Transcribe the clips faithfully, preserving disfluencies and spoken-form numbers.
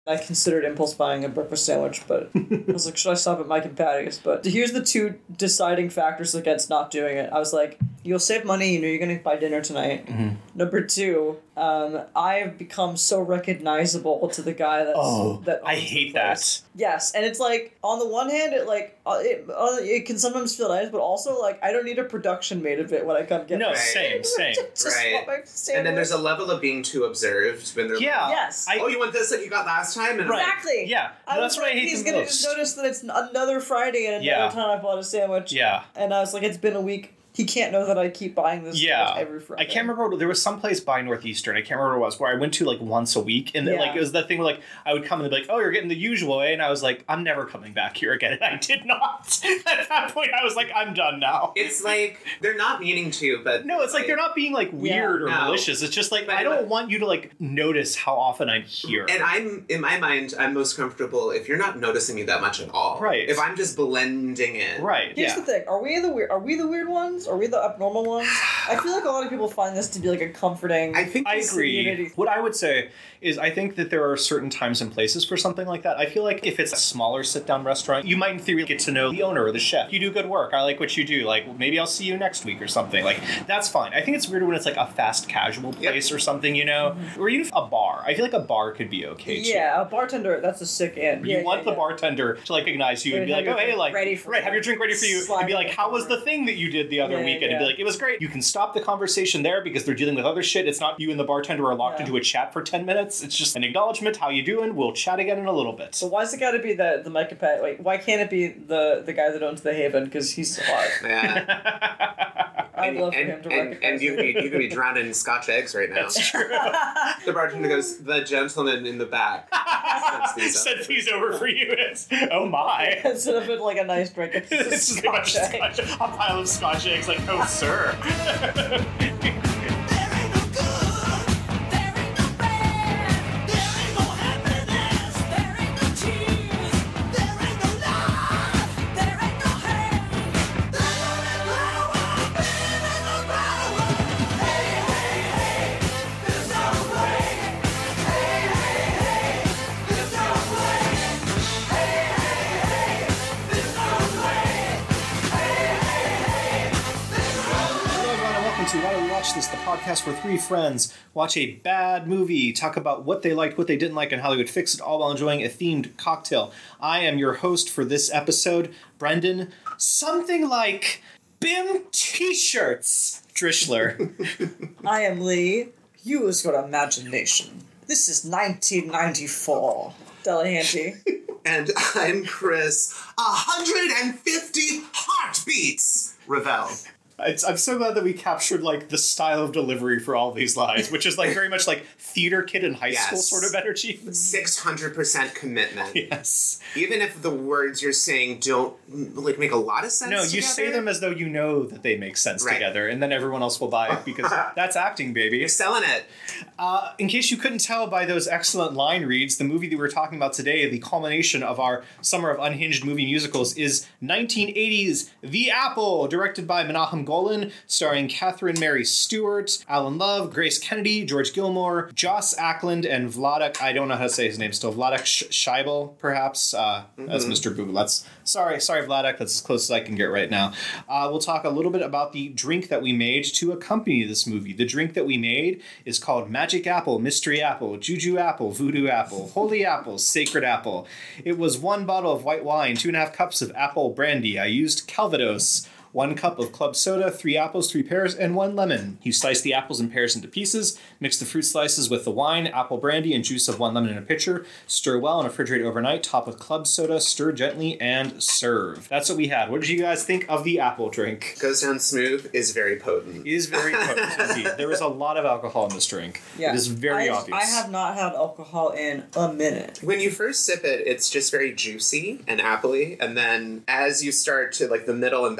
I considered impulse buying a breakfast sandwich, but I was like, should I stop at Mike and Patty's? But here's the two deciding factors against not doing it. I was like, you'll save money, you know you're going to buy dinner tonight. Mm-hmm. Number two, um, I have become so recognizable to the guy that's... Oh, that I hate that. Yes, and it's like, on the one hand, it like, uh, it, uh, it can sometimes feel nice, but also, like, I don't need a production made of it when I come get No, my same, same. Just Right. want my sandwich. And then there's a level of being too observed when they're Yeah. like, Yes. I, oh, you want this like you got last time? And Right. Exactly. Yeah. I No, was that's what I like, hate he's the gonna most. just notice that it's another Friday and another Yeah. time I bought a sandwich. Yeah. And I was like, it's been a week. He can't know that I keep buying this Yeah. sandwich every Friday. I can't remember what, there was some place by Northeastern, I can't remember what it was, where I went to like once a week, and Yeah. like it was that thing where like I would come and they'd be like, oh, you're getting the usual way, and I was like, I'm never coming back here again, and I did not. At that point I was like, I'm done now. It's like they're not meaning to, but No, it's like they're not being like weird or No. malicious. It's just like But- I don't but- want you to like notice how often I'm here. And I'm, in my mind, I'm most comfortable if you're not noticing me that much at all. Right. If I'm just blending in. Right. Here's yeah. the thing: are we the weird? Are we the weird ones? Are we the abnormal ones? I feel like a lot of people find this to be like a comforting. I think I this- agree. community. What I would say is I think that there are certain times and places for something like that. I feel like if it's a smaller sit-down restaurant, you might in theory get to know the owner or the chef. You do good work. I like what you do. Like, maybe I'll see you next week or something. Like, that's fine. I think it's weird when it's like a fast casual place or something, you know? Mm-hmm. Or even a bar. I feel like a bar could be okay, too. Yeah, a bartender. That's a sick end. You yeah, want yeah, the yeah. bartender to like recognize you Right, and be have like, your oh, hey, drink like, ready for right, you. have your drink ready for you. Slide And be in like, the how was corner. the thing that you did the other Yeah, weekend? And be yeah. like, it was great. You can stop the conversation there because they're dealing with other shit. It's not you and the bartender are locked Yeah. into a chat for ten minutes. It's just an acknowledgement. How you doing? We'll chat again in a little bit. So why's it got to be the the Mike and Pat? Wait, why can't it be the the guy that owns the Haven? Because he's alive. Yeah. I'd and, love for and, him to and, recognize and you it. could be, you could be drowning in Scotch eggs right now. That's true. The bartender goes, the gentleman in the back. sets these up." Sent these over for you. It's, oh my. Instead of it like a nice drink, it's just This is a bunch Scotch of egg. Scotch, a pile of Scotch eggs. Like, oh, sir. Hello, everyone, and welcome to Why Do We Watch This, the podcast where three friends watch a bad movie, talk about what they liked, what they didn't like, and how they would fix it, all while enjoying a themed cocktail. I am your host for this episode, Brendan. Something like B I M T-shirts, Drishler. I am Lee. Use your imagination. This is nineteen ninety-four. Delahanty. And I'm Chris. one hundred fifty heartbeats! Ravel. It's, I'm so glad that we captured like the style of delivery for all these lines, which is like very much like theater kid in high Yes. school sort of energy. six hundred percent commitment. Yes. Even if the words you're saying don't like make a lot of sense No, you together, say them as though you know that they make sense Right. together, and then everyone else will buy it because that's acting, baby. You're selling it. Uh, in case you couldn't tell by those excellent line reads, the movie that we're talking about today, the culmination of our summer of unhinged movie musicals, is nineteen eighties The Apple, directed by Menachem Golan, starring Catherine Mary Stewart, Alan Love, Grace Kennedy, George Gilmore, Joss Ackland, and Vladek, I don't know how to say his name still, Vladek Sh- Scheibel, perhaps, uh, Mm-hmm. as Mister Boo. That's, sorry, sorry Vladek, that's as close as I can get right now. Uh, we'll talk a little bit about the drink that we made to accompany this movie. The drink that we made is called Magic Apple, Mystery Apple, Juju Apple, Voodoo Apple, Holy Apple, Sacred Apple. It was one bottle of white wine, two and a half cups of apple brandy. I used Calvados. One cup of club soda, three apples, three pears, and one lemon. You slice the apples and pears into pieces, mix the fruit slices with the wine, apple brandy, and juice of one lemon in a pitcher, stir well and refrigerate overnight, top with club soda, stir gently, and serve. That's what we had. What did you guys think of the apple drink? Goes down smooth, is very potent. It is very potent indeed. There is a lot of alcohol in this drink. Yeah. It is very I, obvious. I have not had alcohol in a minute. When you first sip it, it's just very juicy and appley, and then as you start to, like, the middle and back of the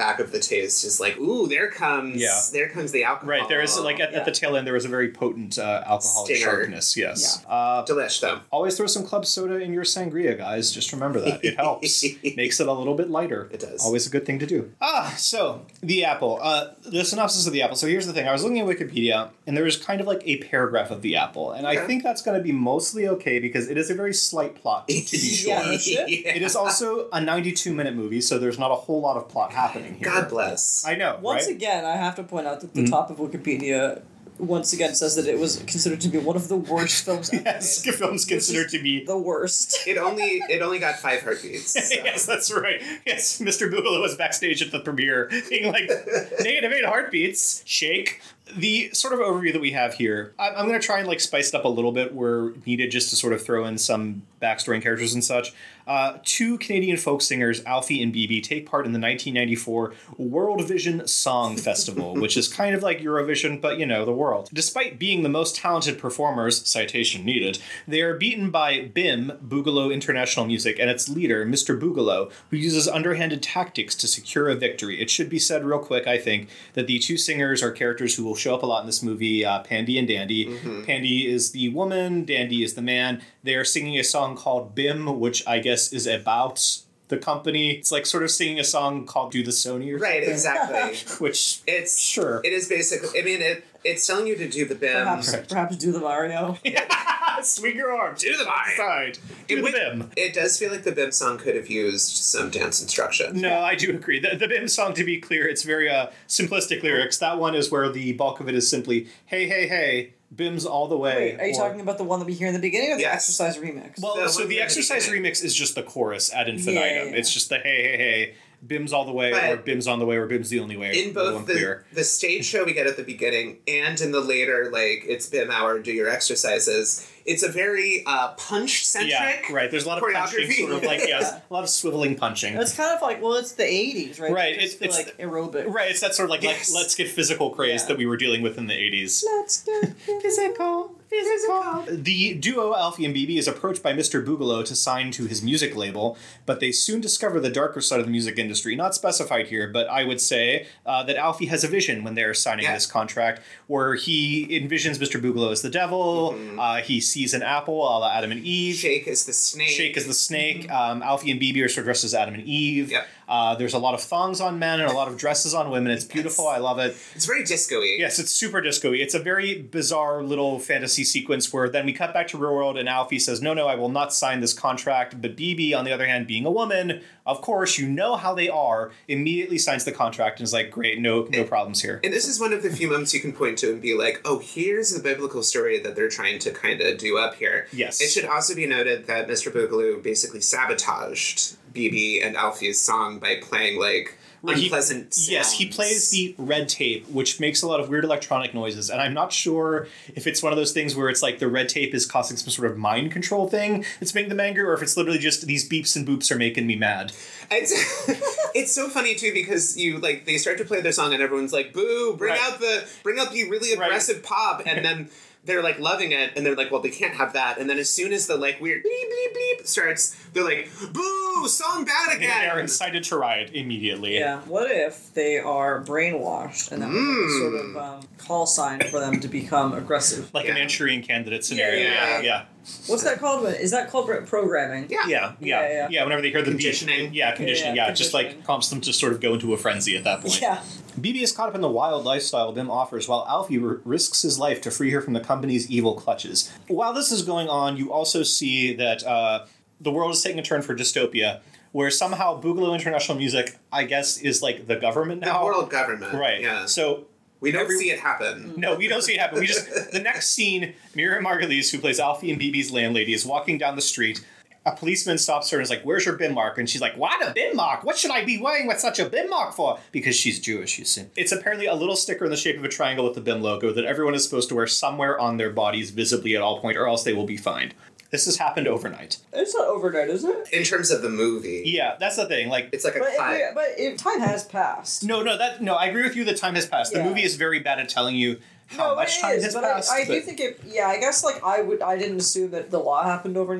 taste is like, ooh, there comes, Yeah. there comes the alcohol. Right, there is, like, at, Yeah. at the tail end, there was a very potent uh, alcoholic Stinger. sharpness, yes. Uh, Delish, though. always throw some club soda in your sangria, guys. Just remember that. It helps. Makes it a little bit lighter. It does. Always a good thing to do. Ah, so, the apple. Uh, the synopsis of the apple. So here's the thing. I was looking at Wikipedia, and there was kind of like a paragraph of the apple. And I Okay. think that's going to be mostly okay because it is a very slight plot, to be sure. Yeah, no shit. It is also a ninety-two minute movie, so there's not a whole lot of plot happening here. God bless. I know, Once right? again, I have to point out that the Mhm. top of Wikipedia once again says that it was considered to be one of the worst films ever Yes, made. film's considered to be... The worst. It only it only got five heartbeats. So. Yes, that's right. Yes, Mister Boogaloo was backstage at the premiere being like, negative eight heartbeats, shake. The sort of overview that we have here, I'm, I'm going to try and like spice it up a little bit where needed just to sort of throw in some backstory and characters and such. Uh, two Canadian folk singers, Alfie and B B, take part in the nineteen ninety-four World Vision Song Festival, which is kind of like Eurovision, but you know, the world. Despite being the most talented performers, citation needed, they are beaten by B I M, Boogaloo International Music, and its leader, Mister Boogaloo, who uses underhanded tactics to secure a victory. It should be said real quick, I think, that the two singers are characters who will show up a lot in this movie, uh, Pandy and Dandy. Mm-hmm. Pandy is the woman, Dandy is the man. They are singing a song called B I M, which I guess is about the company. It's like sort of singing a song called Do the Sony or Right, something. exactly. Which, It's sure. It is basically. I mean, it it's telling you to do the B I M. Perhaps, Right. perhaps do the Mario. Swing your arms. Do the Mario. Side. Do It the would- B I M. It does feel like the B I M song could have used some dance instruction. No, I do agree. The, the B I M song, to be clear, it's very uh, simplistic lyrics. That one is where the bulk of it is simply, hey, hey, hey, B I M's all the way. Wait, are you or- talking about the one that we hear in the beginning or the Yes. exercise remix? Well, The so one the at the exercise beginning. remix is just the chorus ad infinitum. Yeah, yeah, yeah. It's just the hey, hey, hey, B I M's all the way, But or B I M's on the way, or B I M's the only way. In Low both and the, clear. the stage show we get at the beginning and in the later, like, it's B I M hour, do your exercises, it's a very uh, punch-centric. Yeah, right. There's a lot of punching, choreography. sort of like, yes, a lot of swiveling punching. It's kind of like, well, it's the eighties, right? Right, It just it's- feel it's- like aerobic. Right, it's that sort of like, Yes. like let's get physical craze Yeah. that we were dealing with in the eighties. Let's get physical. Physical. The duo Alfie and B B is approached by Mister Boogaloo to sign to his music label, but they soon discover the darker side of the music industry. Not specified here, but I would say uh, that Alfie has a vision when they're signing Yeah. this contract, where he envisions Mister Boogaloo as the devil. Mhm. Uh, he sees an apple, a la Adam and Eve. Shake is the snake. Shake is the snake. Um, Alfie and B B are sort of dressed as Adam and Eve. Yep. Uh, there's a lot of thongs on men and a lot of dresses on women. It's beautiful. Yes. I love it. It's very disco-y. Yes, it's super disco-y. It's a very bizarre little fantasy sequence where then we cut back to real world and Alfie says, no, no, I will not sign this contract. But B B, on the other hand, being a woman, of course, you know how they are, immediately signs the contract and is like, great, no no problems here. And this is one of the few moments you can point to and be like, oh, here's the biblical story that they're trying to kind of do up here. Yes. It should also be noted that Mister Boogaloo basically sabotaged B B and Alfie's song by playing, like, He- unpleasant sounds. Yes, he plays the red tape, which makes a lot of weird electronic noises, and I'm not sure if it's one of those things where it's like the red tape is causing some sort of mind control thing that's making them angry, or if it's literally just these beeps and boops are making me mad. It's, it's so funny, too, because you, like, they start to play their song and everyone's like, boo, bring Right. out the, bring out the really Right. aggressive pop, and then they're, like, loving it, and they're like, well, they can't have that, and then as soon as the, like, weird bleep, bleep, bleep starts, they're like, boo, song bad And they're again! excited to riot immediately. Yeah, what if they are brainwashed and that was Mm. a sort of um, call sign for them to become aggressive? Like Yeah. a Manchurian candidate scenario. Yeah, Yeah, yeah. yeah. What's that called? Is that called programming? Yeah. Yeah, yeah, Yeah, yeah. yeah. Whenever they hear the beat, Conditioning. yeah, conditioning. Yeah, Yeah, yeah, just like conditioning. prompts them to sort of go into a frenzy at that point. Yeah. B B is caught up in the wild lifestyle B I M offers, while Alfie r- risks his life to free her from the company's evil clutches. While this is going on, you also see that uh, the world is taking a turn for dystopia, where somehow Boogaloo International Music, I guess, is like the government The now. world government. Right. Yeah. So We don't every- see it happen. no, we don't see it happen. We just the next scene, Miriam Margulies, who plays Alfie and B B's landlady, is walking down the street. A policeman stops her and is like, "Where's your B I M mark?" And she's like, "What, a B I M mark? What should I be wearing with such a B I M mark for?" Because she's Jewish, you see. It's apparently a little sticker in the shape of a triangle with the B I M logo that everyone is supposed to wear somewhere on their bodies visibly at all point, or else they will be fined. This has happened overnight. It's not overnight, is it? In terms of the movie, Yeah, that's the thing. Like, it's like a But, cut. it, but it, time has passed. no, no, that no. I agree with you. that time has passed. The Yeah. movie is very bad at telling you how No, much it time is, has but passed. I, I do but- think it. Yeah, I guess like I would. I didn't assume that the law happened overnight.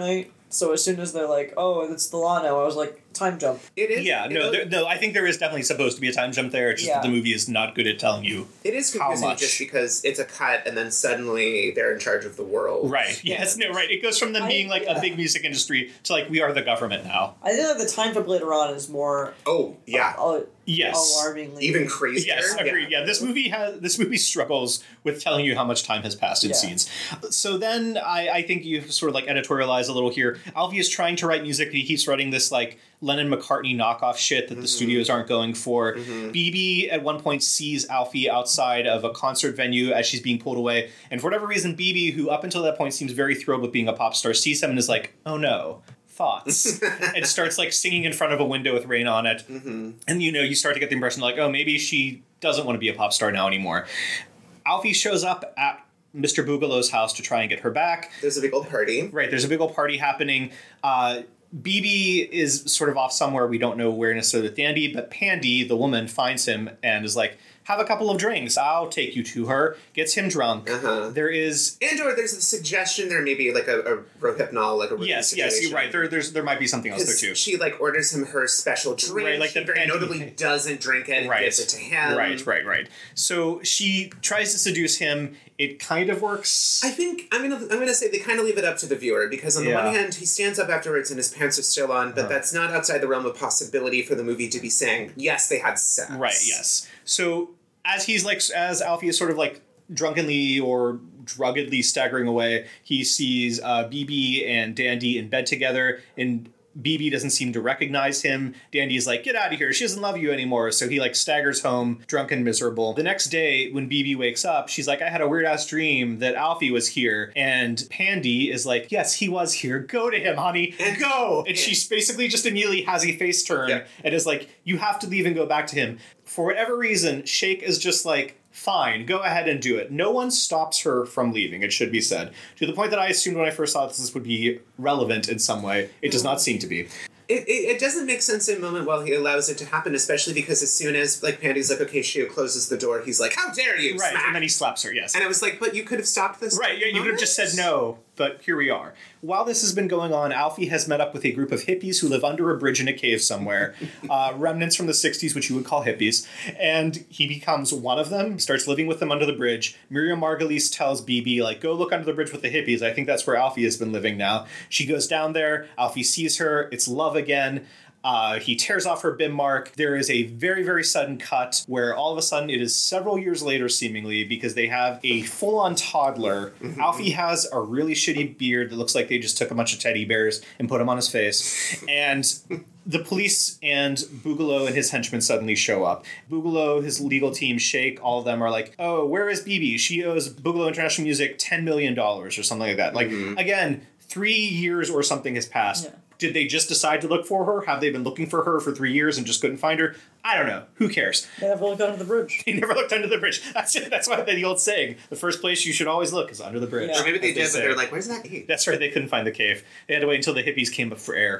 So as soon as they're like, "Oh, it's the law now," I was like, "Time jump." It is. Yeah, no, it, there, no. I think there is definitely supposed to be a time jump there. It's just Yeah. that the movie is not good at telling you. It is How confusing much? just because it's a cut and then suddenly they're in charge of the world. Right. Yes. No. Right. It goes from them I- being like yeah. a big music industry to like we are the government now. I think that the time jump later on is more Oh, yeah. uh, Yes. alarmingly Even crazier. Yes, agreed. Yeah, this movie has this movie struggles with telling you how much time has passed in Yeah. scenes. So then I, I think you sort of like editorialize a little here. Alfie is trying to write music, but he keeps writing this like Lennon McCartney knockoff shit that the Mhm. studios aren't going for. Mhm. B B at one point sees Alfie outside of a concert venue as she's being pulled away, and for whatever reason, B B, who up until that point seems very thrilled with being a pop star, sees him and is like, "Oh no." Thoughts and starts like singing in front of a window with rain on it. Mm-hmm. And you know, you start to get the impression like, oh, maybe she doesn't want to be a pop star now anymore. Alfie shows up at Mister Boogalow's house to try and get her back. There's a big old party. Right, there's a big old party happening. Uh, B B is sort of off somewhere. We don't know where necessarily with Dandy, but Pandy, the woman, finds him and is like, have a couple of drinks. I'll take you to her. Gets him drunk. Uh-huh. There is... And or there's a suggestion there maybe like a, a rohypnol, like a Yes, yes, you're right. There, there's, there might be something else there too. She like orders him her special drink. Right, like he the very Pandy- notably doesn't drink it and Right. gives it to him. Right, right, right. So she tries to seduce him. It kind of works. I think I'm gonna I'm gonna say they kind of leave it up to the viewer because on the Yeah. one hand he stands up afterwards and his pants are still on, but Uh-huh. that's not outside the realm of possibility for the movie to be saying yes they had sex. Right, yes. So as he's like, as Alfie is sort of like drunkenly or druggedly staggering away, he sees uh, B B and Dandy in bed together, and B B doesn't seem to recognize him. Dandy's like, get out of here. She doesn't love you anymore. So he like staggers home, drunk and miserable. The next day, when B B wakes up, she's like, I had a weird ass dream that Alfie was here. And Pandy is like, yes, he was here. Go to him, honey. And- Go. And and- she basically just immediately has a face turn Yeah. and is like, you have to leave and go back to him. For whatever reason, Shake is just like, fine, go ahead and do it. No one stops her from leaving, it should be said. To the point that I assumed when I first thought this would be relevant in some way. It does not seem to be. It, it, it doesn't make sense in a moment while he allows it to happen, especially because as soon as like Pandy's like, okay, Shio closes the door, he's like, how dare you? Right, Smack! and then he slaps her, yes. And I was like, but you could have stopped this. Right, yeah, you could have just said moment? no, but here we are. While this has been going on, Alfie has met up with a group of hippies who live under a bridge in a cave somewhere, uh, remnants from the sixties, which you would call hippies, and he becomes one of them, starts living with them under the bridge. Miriam Margolyes tells B B, like, go look under the bridge with the hippies. I think that's where Alfie has been living now. She goes down there, Alfie sees her, it's love again. Uh, he tears off her bim mark. There is a very, very sudden cut where all of a sudden it is several years later, seemingly, because they have a full-on toddler. Alfie has a really shitty beard that looks like they just took a bunch of teddy bears and put them on his face. And the police and Boogaloo and his henchmen suddenly show up. Boogaloo, his legal team, Shake, all of them are like, oh, where is B B? She owes Boogaloo International Music ten million dollars or something like that. Like, Mhm. again, three years or something has passed. Yeah. Did they just decide to look for her? Have they been looking for her for three years and just couldn't find her? I don't know. Who cares? They never looked under the bridge. They never looked under the bridge. That's it. That's why the old saying, the first place you should always look is under the bridge. Yeah. Or maybe they as did, but say. they're like, where's that cave? That's right, they couldn't find the cave. They had to wait until the hippies came up for air.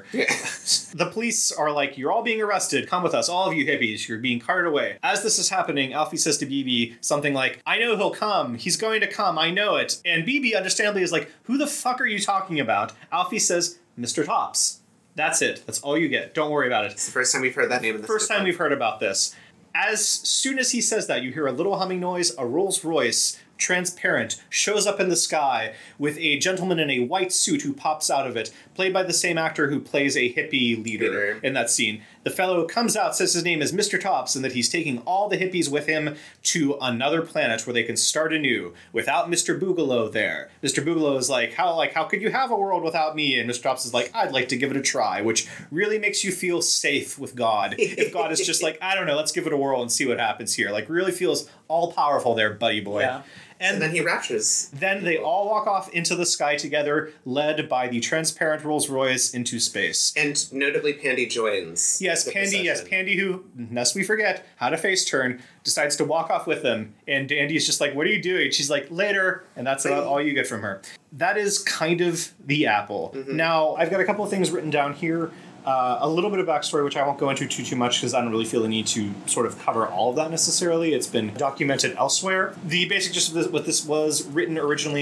The police are like, you're all being arrested. Come with us, all of you hippies. You're being carted away. As this is happening, Alfie says to B B something like, I know he'll come. He's going to come. I know it. And B B, understandably, is like, who the fuck are you talking about? Alfie says, Mister Tops. That's it. That's all you get. Don't worry about it. It's the first time we've heard that name in the First time we've heard about this. As soon as he says that, you hear a little humming noise, a Rolls Royce, transparent, shows up in the sky with a gentleman in a white suit who pops out of it, played by the same actor who plays a hippie leader Leader. in that scene. The fellow comes out, says his name is Mister Tops, and that he's taking all the hippies with him to another planet where they can start anew without Mister Boogaloo there. Mister Boogaloo is like, how like how could you have a world without me? And Mister Tops is like, I'd like to give it a try, which really makes you feel safe with God. If God is just like, I don't know, let's give it a whirl and see what happens here. Like, really feels all powerful there, buddy boy. Yeah. And, And then he raptures. then they all walk off into the sky together, led by the transparent Rolls Royce into space. And notably, Pandy joins. Yes, the Pandy, yes, procession. Pandy, who, lest we forget, had a face turn, decides to walk off with them. And Dandy's just like, what are you doing? She's like, later. And that's about all you get from her. That is kind of the apple. Mm-hmm. Now, I've got a couple of things written down here. Uh, a little bit of backstory, which I won't go into too, too much because I don't really feel the need to sort of cover all of that necessarily. It's been documented elsewhere. The basic gist of this, what this was written originally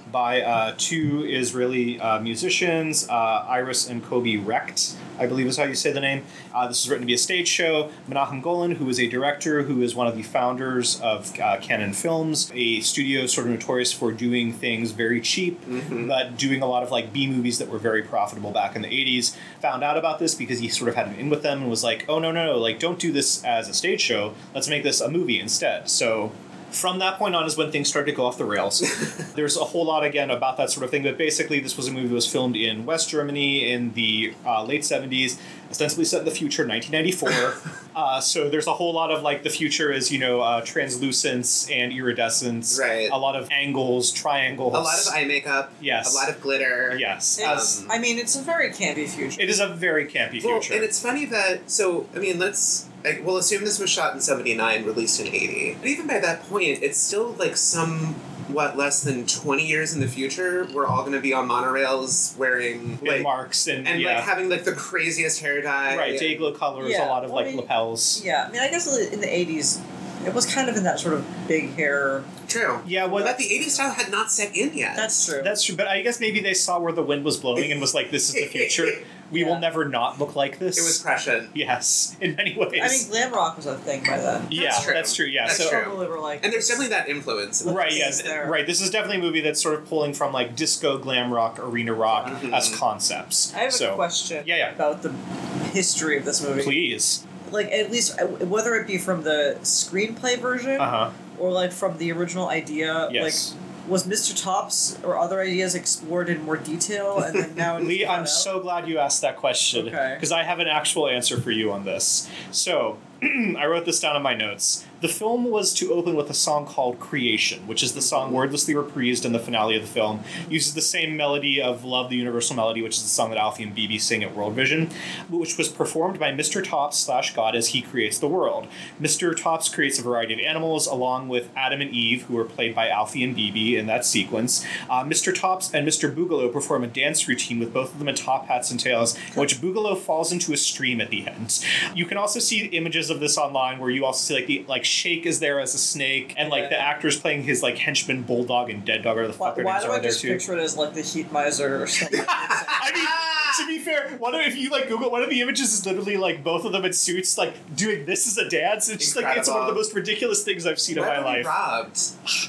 by uh, two Israeli uh, musicians, uh, Iris and Kobe Recht, I believe is how you say the name. Uh, this is written to be a stage show. Menachem Golan, who is a director, who is one of the founders of uh, Canon Films, a studio sort of notorious for doing things very cheap, mm-hmm. but doing a lot of like B movies that were very profitable back in the eighties, found out about this because he sort of had an in with them and was like, oh, no, no, no, like, don't do this as a stage show. Let's make this a movie instead. So from that point on is when things started to go off the rails. There's a whole lot, again, about that sort of thing, but basically this was a movie that was filmed in West Germany in the uh, late seventies, ostensibly set in the future, nineteen ninety-four. uh, so there's a whole lot of, like, the future is, you know, uh, translucence and iridescence. Right. A lot of angles, triangles. A lot of eye makeup. Yes. A lot of glitter. Yes. It's, Um, I mean, it's a very campy future. It is a very campy Well, future. and it's funny that, so, I mean, let's, like, we'll assume this was shot in seventy-nine, released in eighty. But even by that point, it's still, like, somewhat less than twenty years in the future. We're all going to be on monorails wearing, and like, marks and, and, yeah. like, having, like, the craziest hair dye. Right, Dayglow colors, Yeah, a lot of, well, I like, mean- lapels. Yeah, I mean, I guess in the eighties, it was kind of in that sort of big hair. True. Yeah, well, But the eighties style had not set in yet. That's true. That's true, but I guess maybe they saw where the wind was blowing and was like, this is the future. We Yeah. will never not look like this. It was prescient. Yes, in many ways. I mean, glam rock was a thing by then. yeah, That's true. that's true, yeah. That's so, true. People were like, And there's definitely that influence. Right, This yeah, is there. right. This is definitely a movie that's sort of pulling from like disco, glam rock, arena rock Mhm. as concepts. I have so, a question Yeah, yeah. about the history of this movie. Please. Like, at least, uh, whether it be from the screenplay version Uh huh. or, like, from the original idea. Yes. Like, was Mister Tops or other ideas explored in more detail and then now it's Lee, brought I'm out? so glad you asked that question Okay. because I have an actual answer for you on this. So, I wrote this down in my notes. The film was to open with a song called Creation, which is the song wordlessly reprised in the finale of the film. Uses the same melody of Love the Universal Melody, which is the song that Alfie and B B sing at World Vision, which was performed by Mister Tops slash God as he creates the world. Mister Tops creates a variety of animals along with Adam and Eve, who are played by Alfie and B B in that sequence. Uh, Mister Tops and Mister Boogaloo perform a dance routine with both of them in top hats and tails, in which Boogaloo falls into a stream at the end. You can also see images of this online where you also see like the like Shake is there as a snake, and like Yeah. the actors playing his like henchman Bulldog and Dead Dog or the Why, fuck their why names do are I there just too. picture it as, like, the heat miser or something? I mean, to be fair, one of if you like Google one of the images is literally like both of them in suits like doing this as a dance. It's just like it's one of the Incredible. most ridiculous things I've seen Why in my were we life. robbed?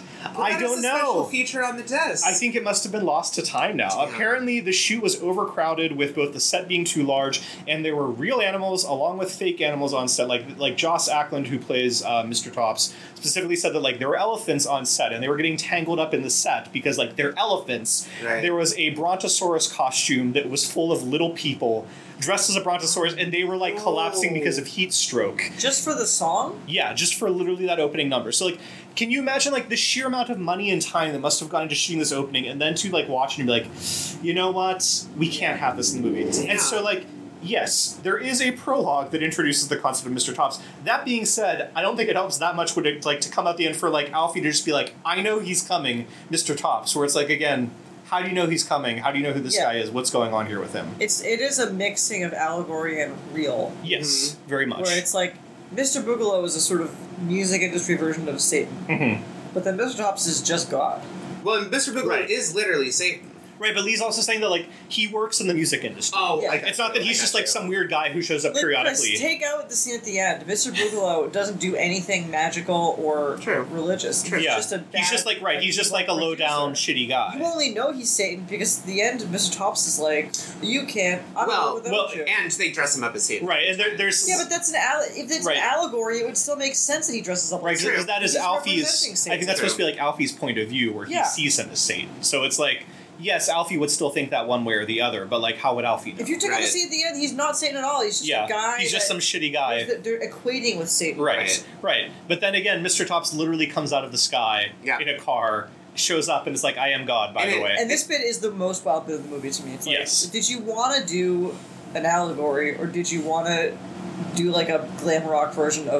I That is don't a special know. feature on the desk. I think it must have been lost to time now. Damn. Apparently, the shoot was overcrowded with both the set being too large and there were real animals along with fake animals on set. Like like Joss Ackland, who plays uh, Mister Tops, specifically said that like there were elephants on set and they were getting tangled up in the set because like they're elephants. Right. There was a brontosaurus costume that was full of little people dressed as a brontosaurus, and they were like collapsing Oh. because of heat stroke. Just for the song? Yeah, just for literally that opening number. So like, can you imagine like the sheer amount of money and time that must have gone into shooting this opening, and then to like watch it and be like, you know what, we can't have this in the movie. Damn. And so like, yes, there is a prologue that introduces the concept of Mister Tops. That being said, I don't think it helps that much would it like to come out the end for like Alfie to just be like, I know he's coming, Mister Tops. Where it's like again, how do you know he's coming? How do you know who this Yeah. guy is? What's going on here with him? It's it is a mixing of allegory and real, Yes, very much. where it's like Mister Boogaloo is a sort of music industry version of Satan, Mhm. but then Mister Tops is just God. Well, and Mister Boogaloo Right. is literally Satan. Right, but Lee's also saying that like he works in the music industry. Oh, Yeah. I got It's not that you, he's I just got like you. some weird guy who shows up Like, periodically. Chris, take out the scene at the end. Mister Boogaloo doesn't do anything magical or True. religious. He's yeah, just a he's bad- just like right. He's just like a low down shitty You guy. only know he's Satan because at the end, Mister Tops is like, "You can't. I'm Well, not without well, you." And they dress him up as Satan. Right, and there, there's Yeah, but that's an alle- if it's Right. an allegory, it would still make sense that he dresses up right like True. because that is He's Alfie's. representing I Satan. think that's supposed to be like Alfie's point of view, where he Yeah. sees him as Satan. So it's like, yes, Alfie would still think that one way or the other, but like, how would Alfie know? If you took out the Right. scene at the end, he's not Satan at all. He's just yeah, a guy. he's just that- some shitty guy. that they're equating with Satan. Right, Right. right. But then again, Mister Tops literally comes out of the sky Yeah. in a car, shows up, and is like, "I am God." By And the it- way, And this bit is the most wild bit of the movie to me. It's like, Yes. did you want to do an allegory, or did you want to do like a glam rock version of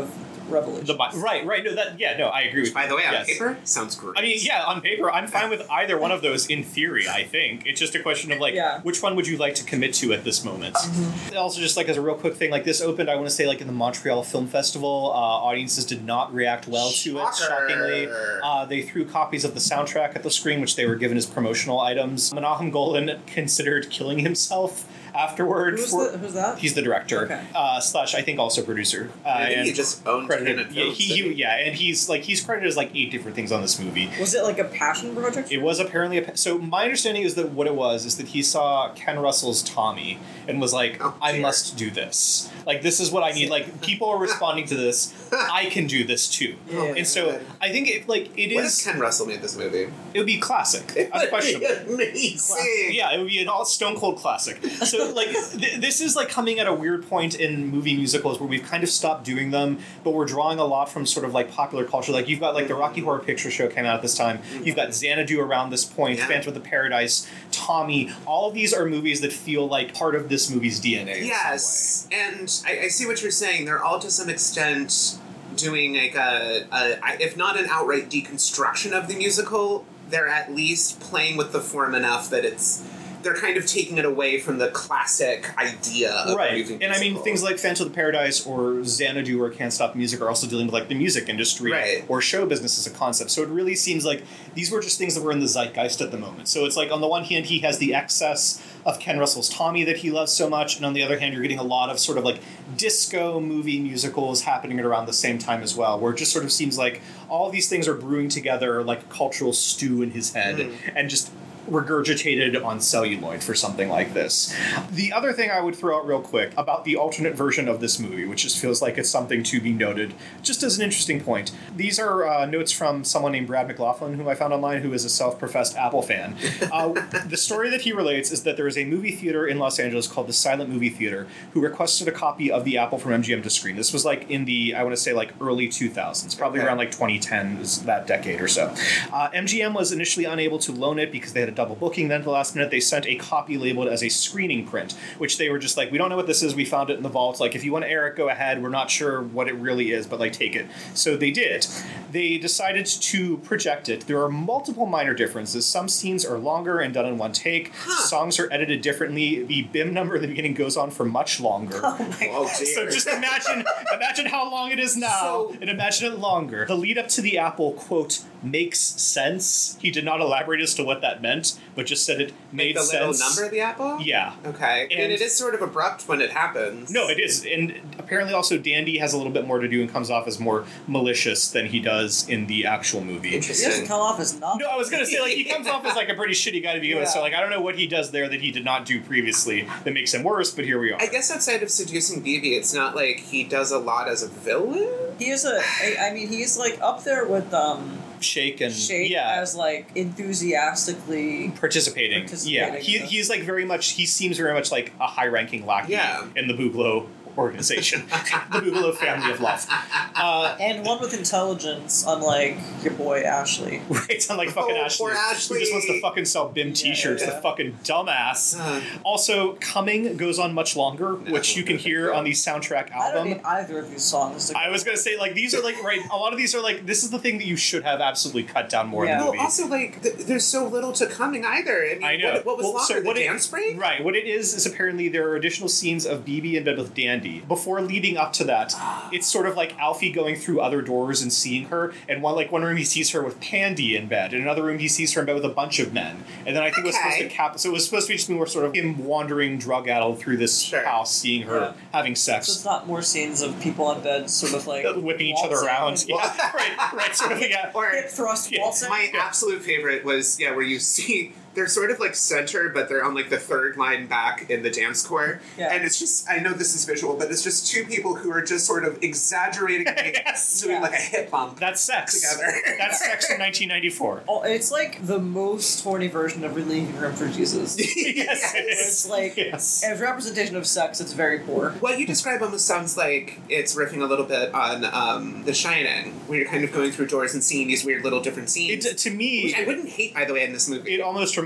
revelation. The Bi- right, right. No, that yeah, no, I agree with By you. the way, on Yes. paper, sounds great. I mean, yeah, on paper, I'm fine with either one of those in theory, I think. It's just a question of, like, Yeah. which one would you like to commit to at this moment? Mm-hmm. Also, just, like, as a real quick thing, like, this opened, I want to say, like, in the Montreal Film Festival. Uh, audiences did not react well to it, Shocker. shockingly. Uh, they threw copies of the soundtrack at the screen, which they were given as promotional items. Menahem Golan considered killing himself afterward. Who's, for, the, who's that? He's the director, Okay. uh, slash, I think, also producer. Uh, I think and he just owned credited, Tenet yeah, Films, he, didn't he, he? yeah, and he's, like, he's credited as, like, eight different things on this movie. Was it like a passion project? It was apparently a. So my understanding is that what it was is that he saw Ken Russell's Tommy and was like, Oh, "I dear. must do this. Like this is what I need. Like people are responding to this. I can do this too." Yeah. And so I think it like it What is. if Ken Russell made this movie? It would be classic, It would be unquestionably. amazing. Yeah, it would be an all stone cold classic. So like th- this is like coming at a weird point in movie musicals where we've kind of stopped doing them, but we're drawing a lot from sort of like popular culture. Like you've got like the Rocky Horror Picture Show came out at this time. You've got Xanadu around this point, Yeah. Phantom of the Paradise, Tommy. All of these are movies that feel like part of this movie's D N A. in some Yes, and I, I see what you're saying. They're all to some extent doing like a, a, if not an outright deconstruction of the musical, they're at least playing with the form enough that it's they're kind of taking it away from the classic idea of a Right, movie and I mean musical. things like Phantom of the Paradise or Xanadu or Can't Stop Music are also dealing with like the music industry Right. or show business as a concept. So it really seems like these were just things that were in the zeitgeist at the moment. So it's like on the one hand he has the excess of Ken Russell's Tommy that he loves so much, and on the other hand you're getting a lot of sort of like disco movie musicals happening at around the same time as well, where it just sort of seems like all these things are brewing together like a cultural stew in his head Mm. and just regurgitated on celluloid for something like this. The other thing I would throw out real quick about the alternate version of this movie, which just feels like it's something to be noted, just as an interesting point. These are uh, notes from someone named Brad McLaughlin, who I found online, who is a self-professed Apple fan. Uh, the story that he relates is that there is a movie theater in Los Angeles called the Silent Movie Theater who requested a copy of the Apple from M G M to screen. This was like in the, I want to say like early two thousands, probably Okay. around like twenty ten, is that decade or so. Uh, M G M was initially unable to loan it because they had a double booking. Then at the last minute, they sent a copy labeled as a screening print, which they were just like, we don't know what this is. We found it in the vault. Like, if you want to air it, go ahead. We're not sure what it really is, but like, take it. So they did. They decided to project it. There are multiple minor differences. Some scenes are longer and done in one take. Huh. Songs are edited differently. The B I M number at the beginning goes on for much longer. Oh my Oh, god. dear. So just imagine, imagine how long it is now, So- and imagine it longer. The lead up to the Apple quote makes sense. He did not elaborate as to what that meant, but just said it made the little sense. number of the apple? Yeah. Okay. And, And- it is sort of abrupt when it happens. No, it is, and apparently also Dandy has a little bit more to do and comes off as more malicious than he does in the actual movie. He doesn't Interesting. come off as not. No, I was gonna say like he comes off as like a pretty shitty guy to begin with. So Yeah. like I don't know what he does there that he did not do previously that makes him worse. But here we are. I guess outside of seducing B B, it's not like he does a lot as a villain. He is a. I I mean, he's like up there with um Shake and Shake yeah. as like enthusiastically. participating. Yeah, Participating, he, yeah. he's like very much. He seems very much like a high-ranking lackey Yeah. in the Bugalo organization, the Bugalo family of love. Uh, And one with intelligence, unlike your boy Ashley. Right, unlike fucking Oh, Ashley, poor Ashley. who just wants to fucking sell B I M T-shirts. Yeah. The fucking dumbass. Uh, Also, Coming goes on much longer, which you can hear on the soundtrack I don't album. need either of these songs. To I was gonna say, like, these are like, right, a lot of these are like, this is the thing that you should have absolutely cut down more in Yeah. the well, movie. also, like, th- there's so little to coming either. I mean, I know. What, what was Well, so longer, what the it- dance break? Right, what it is is apparently there are additional scenes of B B in bed with Dandy. Before leading up to that, it's sort of like Alfie going through other doors and seeing her. And one like one room he sees her with Pandy in bed. In another room he sees her in bed with a bunch of men. And then I think it was supposed to Okay. cap. So it was supposed to be just more sort of him wandering drug addled through this Sure. house, seeing her Yeah. having So it's sex. not more scenes of people on bed sort of like Whipping each other waltzing. around. Yeah, right, right, sort of, yeah. Or Hip thrust Yeah. waltzing. my absolute favorite was, yeah, where you see they're sort of like centered, but they're on like the third line back in the dance corps. Yeah. And it's just, I know this is visual, but it's just two people who are just sort of exaggerating Yes. doing Yeah. like a hip bump. That's sex. Together. That's sex from nineteen ninety-four. Oh, it's like the most horny version of Relieving Room for Jesus. Yes, it is. It's like Yes. as representation of sex, it's very poor. What you describe almost sounds like it's riffing a little bit on um, The Shining, where you're kind of going through doors and seeing these weird little different scenes. It, to me, which I wouldn't hate, by the way, in this movie. it almost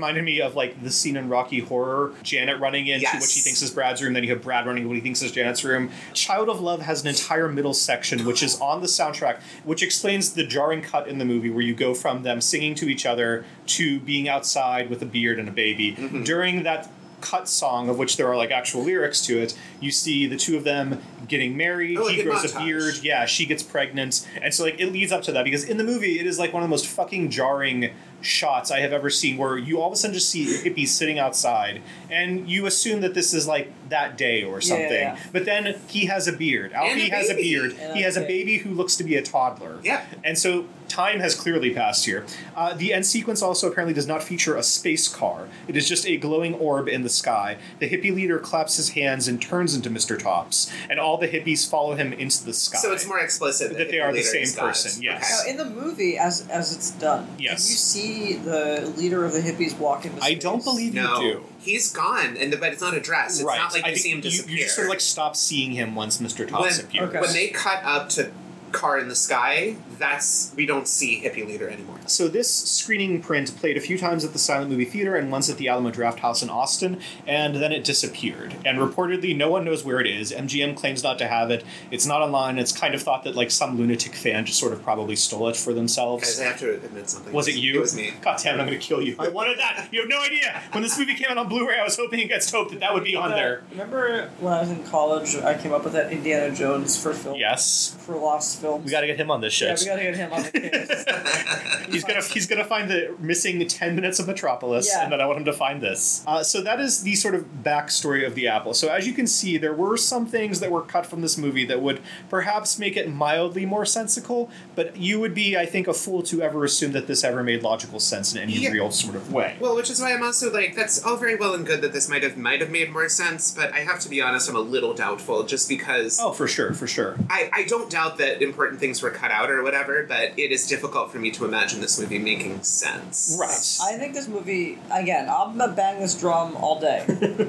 reminded me of like the scene in Rocky Horror, Janet running into Yes. what she thinks is Brad's room, then you have Brad running into what he thinks is Janet's room. Child of Love has an entire middle section which is on the soundtrack, which explains the jarring cut in the movie where you go from them singing to each other to being outside with a beard and a baby. Mm-hmm. During that cut song, of which there are like actual lyrics to it, you see the two of them getting married. Oh, like he a grows a montage. beard. Yeah, she gets pregnant, and so like it leads up to that, because in the movie it is like one of the most fucking jarring shots I have ever seen, where you all of a sudden just see hippies sitting outside, and you assume that this is like that day or something. Yeah, yeah. But then he has a beard. And Alfie a has a baby. beard. And He a has a kid. baby who looks to be a toddler. Yeah. And so time has clearly passed here. Uh, the end sequence also apparently does not feature a space car. It is just a glowing orb in the sky. The hippie leader claps his hands and turns into Mister Tops, and all the hippies follow him into the sky. So it's more explicit That they are the leader same is God. person, yes. Now, in the movie, as as it's done, Yes. can you see the leader of the hippies walk into I space? don't believe No, you do. he's gone, and the, but it's not addressed. It's right. not like I you think see him you, disappear. you just sort of like stop seeing him once Mister Tops when, appears. Okay. when they cut up to car in the sky, that's we don't see hippie leader anymore. So this screening print played a few times at the Silent Movie Theater and once at the Alamo Draft House in Austin, and then it disappeared. And reportedly, no one knows where it is. M G M claims not to have it. It's not online. It's kind of thought that like some lunatic fan just sort of probably stole it for themselves. Guys, I have to admit something. Was it you? It was me. God damn it, I'm going to kill you. I wanted that. You have no idea. When this movie came out on Blu-ray, I was hoping against hope that that would be on That- there. Remember when I was in college, I came up with that Indiana Jones for film. Yes. For lost films. We got to get him on this shit. Yeah, we gotta get him on the case. He's gonna he's gonna find the missing ten minutes of Metropolis, Yeah. and then I want him to find this. Uh, so that is the sort of backstory of the Apple. So as you can see, there were some things that were cut from this movie that would perhaps make it mildly more sensical, but you would be, I think, a fool to ever assume that this ever made logical sense in any Yeah. real sort of way. Well, which is why I'm also like, that's all very well and good that this might have might have made more sense, but I have to be honest, I'm a little doubtful, just because Oh, for sure, for sure. I, I don't doubt that important things were cut out or whatever, but it is difficult for me to imagine this movie making sense. Right. I think this movie, again, I'm gonna bang this drum all day.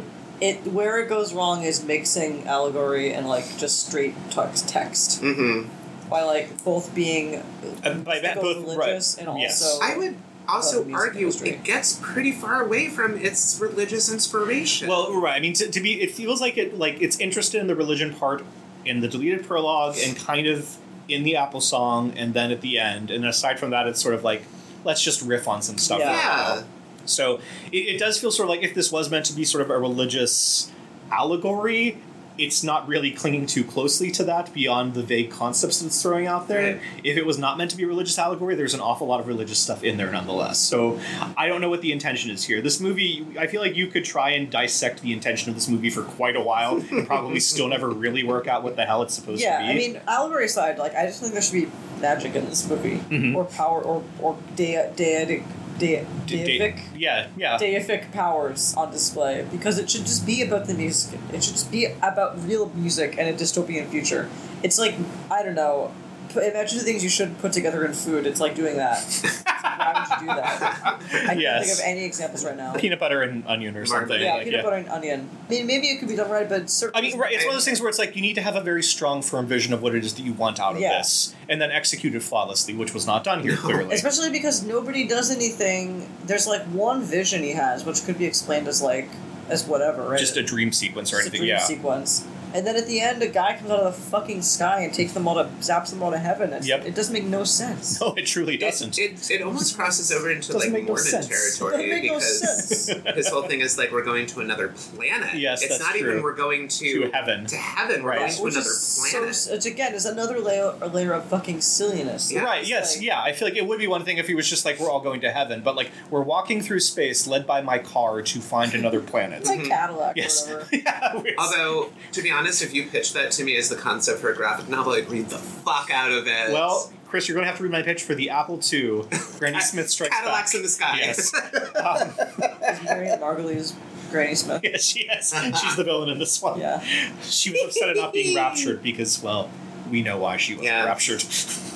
It where it goes wrong is mixing allegory and like just straight text text Mm-hmm. by like both being Uh, by that, both both religious right. and Yes. also I would also Of the music argue industry. it gets pretty far away from its religious inspiration. Well, right. I mean, to, to be, it feels like it, like it's interested in the religion part in the deleted prologue and kind of in the Apple song, and then at the end. And aside from that, it's sort of like, let's just riff on some stuff. Yeah. yeah. So it, it does feel sort of like if this was meant to be sort of a religious allegory, it's not really clinging too closely to that beyond the vague concepts that it's throwing out there. Right. If it was not meant to be a religious allegory, there's an awful lot of religious stuff in there nonetheless. So I don't know what the intention is here. This movie, I feel like you could try and dissect the intention of this movie for quite a while and probably still never really work out what the hell it's supposed yeah. to be. I mean, allegory aside, like I just think there should be magic in this movie Mhm. or power or or de- deity de- D- deific. da- yeah, yeah. deific powers on display because it should just be about the music. It should just be about real music and a dystopian future. It's like, I don't know, p- imagine the things you should put together in food. It's like doing that. It's like, why would you do that? I can't Yes. think of any examples right now. Peanut butter and onion or something. Yeah, like, peanut butter and onion. I mean, maybe it could be done right, but I certainly. mean, right, it's one of those things where it's like you need to have a very strong, firm vision of what it is that you want out of Yeah. this, and then execute it flawlessly, which was not done here, clearly. Especially because nobody does anything. There's like one vision he has, which could be explained as like as whatever, right? Just a dream sequence or Just a anything, dream yeah. sequence. And then at the end, a guy comes out of the fucking sky and takes them all to zaps them all to heaven. It's, Yep. It doesn't make no sense. No, it truly It, doesn't. it, it almost crosses over into Doesn't like make no Mormon sense. territory Doesn't make no because sense. his whole thing is like we're going to another planet. Yes, it's that's not true. even we're going to To heaven. To heaven, we're Right. going to Which another is so, planet. it's again is another layer, a layer of fucking silliness. Yeah. Right, It's yes, like- yeah. I feel like it would be one thing if he was just like, we're all going to heaven, but like, we're walking through space led by my car to find another planet. It's like Cadillac Yes. or whatever. yeah, we're- Although, to be honest, if you pitched that to me as the concept for a graphic novel, I'd read the fuck out of it. well, Chris, you're going to have to read my pitch for the Apple two, Granny Smith Strikes Cadillacs Back. in the sky. Yes. Um, Is Marion Margulies Granny Smith? yeah, she is. She's the villain in this one. Yeah. She was upset at not being raptured because, well, we know why she wasn't Yeah. raptured.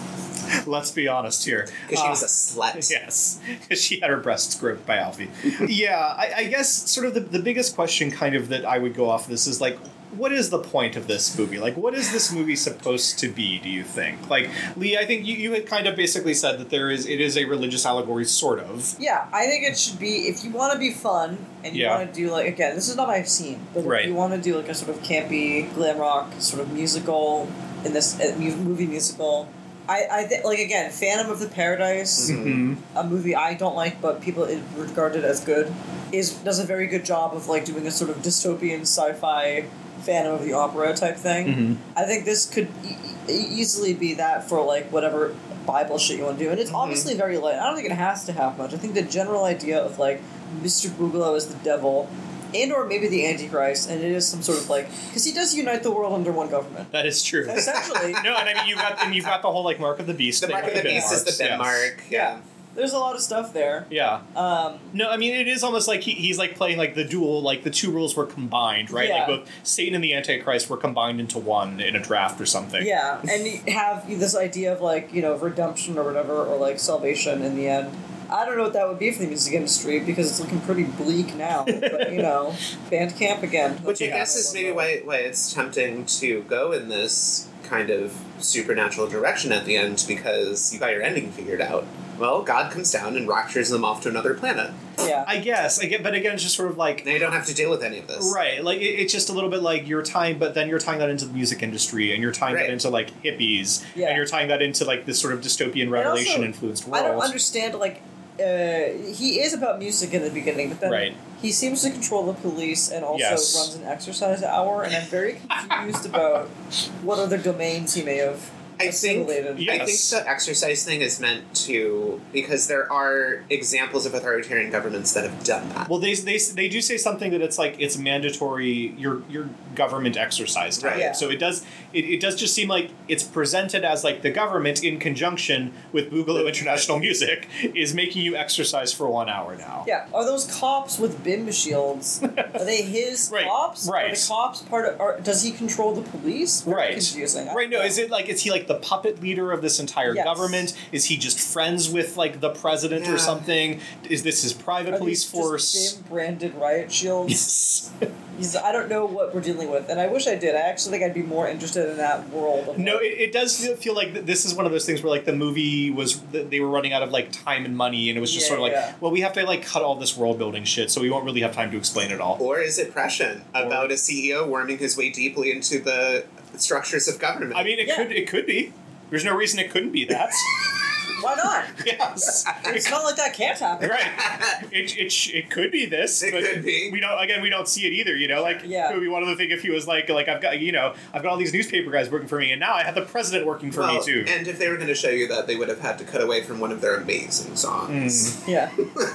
Let's be honest here. Because she Uh, was a slut. Yes, because she had her breasts groped by Alfie. Yeah, I, I guess sort of the, the biggest question kind of that I would go off of this is like, what is the point of this movie? Like, what is this movie supposed to be, do you think? Like, Lee, I think you, you had kind of basically said that there is it is a religious allegory, sort of. Yeah, I think it should be, if you want to be fun, and you Yeah. want to do, like, again, this is not my scene, but Right. if you want to do, like, a sort of campy, glam rock, sort of musical, in this uh, mu- movie musical, I, I think, like, again, Phantom of the Paradise, Mm-hmm. a movie I don't like, but people it regarded as good, is does a very good job of, like, doing a sort of dystopian sci-fi Phantom of the Opera type thing. Mm-hmm. I think this could e- e- easily be that for, like, whatever Bible shit you want to do. And it's Mhm. obviously very light. I don't think it has to have much. I think the general idea of, like, Mister Boogaloo is the devil, and or maybe the Antichrist, and it is some sort of, like... Because he does unite the world under one government. That is true. Essentially. No, and I mean you've got and you've got the whole like Mark of the Beast. The thing Mark of with the Ben Beast is the Marks, Ben yes. Mark. Yeah. There's a lot of stuff there. Yeah. Um, No, I mean it is almost like he, he's like playing like the dual, like the two rules were combined, right? Yeah. Like both Satan and the Antichrist were combined into one in a draft or something. yeah, and you have this idea of, like, you know, redemption or whatever, or, like, salvation in the end. I don't know what that would be for the music industry, because it's looking pretty bleak now. But, you know, Bandcamp again. Which I Yeah. guess is maybe why, why it's tempting to go in this kind of supernatural direction at the end, because you got your ending figured out. Well, God comes down and raptures them off to another planet. Yeah. I guess. I get, but again, it's just sort of like Now you don't have to deal with any of this. right. Like it, it's just a little bit like you're tying, but then you're tying that into the music industry, and you're tying Right. that into like hippies, Yeah. and you're tying that into like this sort of dystopian revelation influenced world. I don't understand, like, uh, he is about music in the beginning, but then Right. he seems to control the police and also Yes. runs an exercise hour, and I'm very confused about what other domains he may have I think assimilated. Yeah. I think Yes. the exercise thing is meant to, because there are examples of authoritarian governments that have done that. Well, they, they they do say something that it's like it's mandatory your your government exercise time. Right. Yeah. So it does it, it does just seem like it's presented as like the government in conjunction with Boogaloo International Music is making you exercise for one hour now. Yeah, are those cops with B I M shields? Are they his Right, cops? right. Are the cops part of? Are, does he control the police? Very Right. Confusing. I Right, no, don't is know. it like is he like the puppet leader of this entire Yes. government? Is he just friends with like the president Yeah. or something? Is this his private Are police these force? just B I M branded riot shields? Yes. He's, I don't know what we're dealing with, and I wish I did. I actually think I'd be more interested in that world. Of No, like- it, it does feel, feel like th- this is one of those things where like the movie was th- they were running out of like time and money, and it was just Yeah, sort of like, yeah. well, we have to like cut all this world building shit, so we won't really have time to explain it all. Or is it prescient about a C E O worming his way deeply into the structures of government? I mean, it Yeah. could it could be. There's no reason it couldn't be that. Why not? Yes. It's not like that can't happen. Right. It, it, sh- it could be this. It but could be. We don't. Again, we don't see it either. You know, like Yeah. it would be one of the things if he was like, like I've got, you know, I've got all these newspaper guys working for me, and now I have the president working for me Well, too. and if they were going to show you that, they would have had to cut away from one of their amazing songs. Mm. Yeah.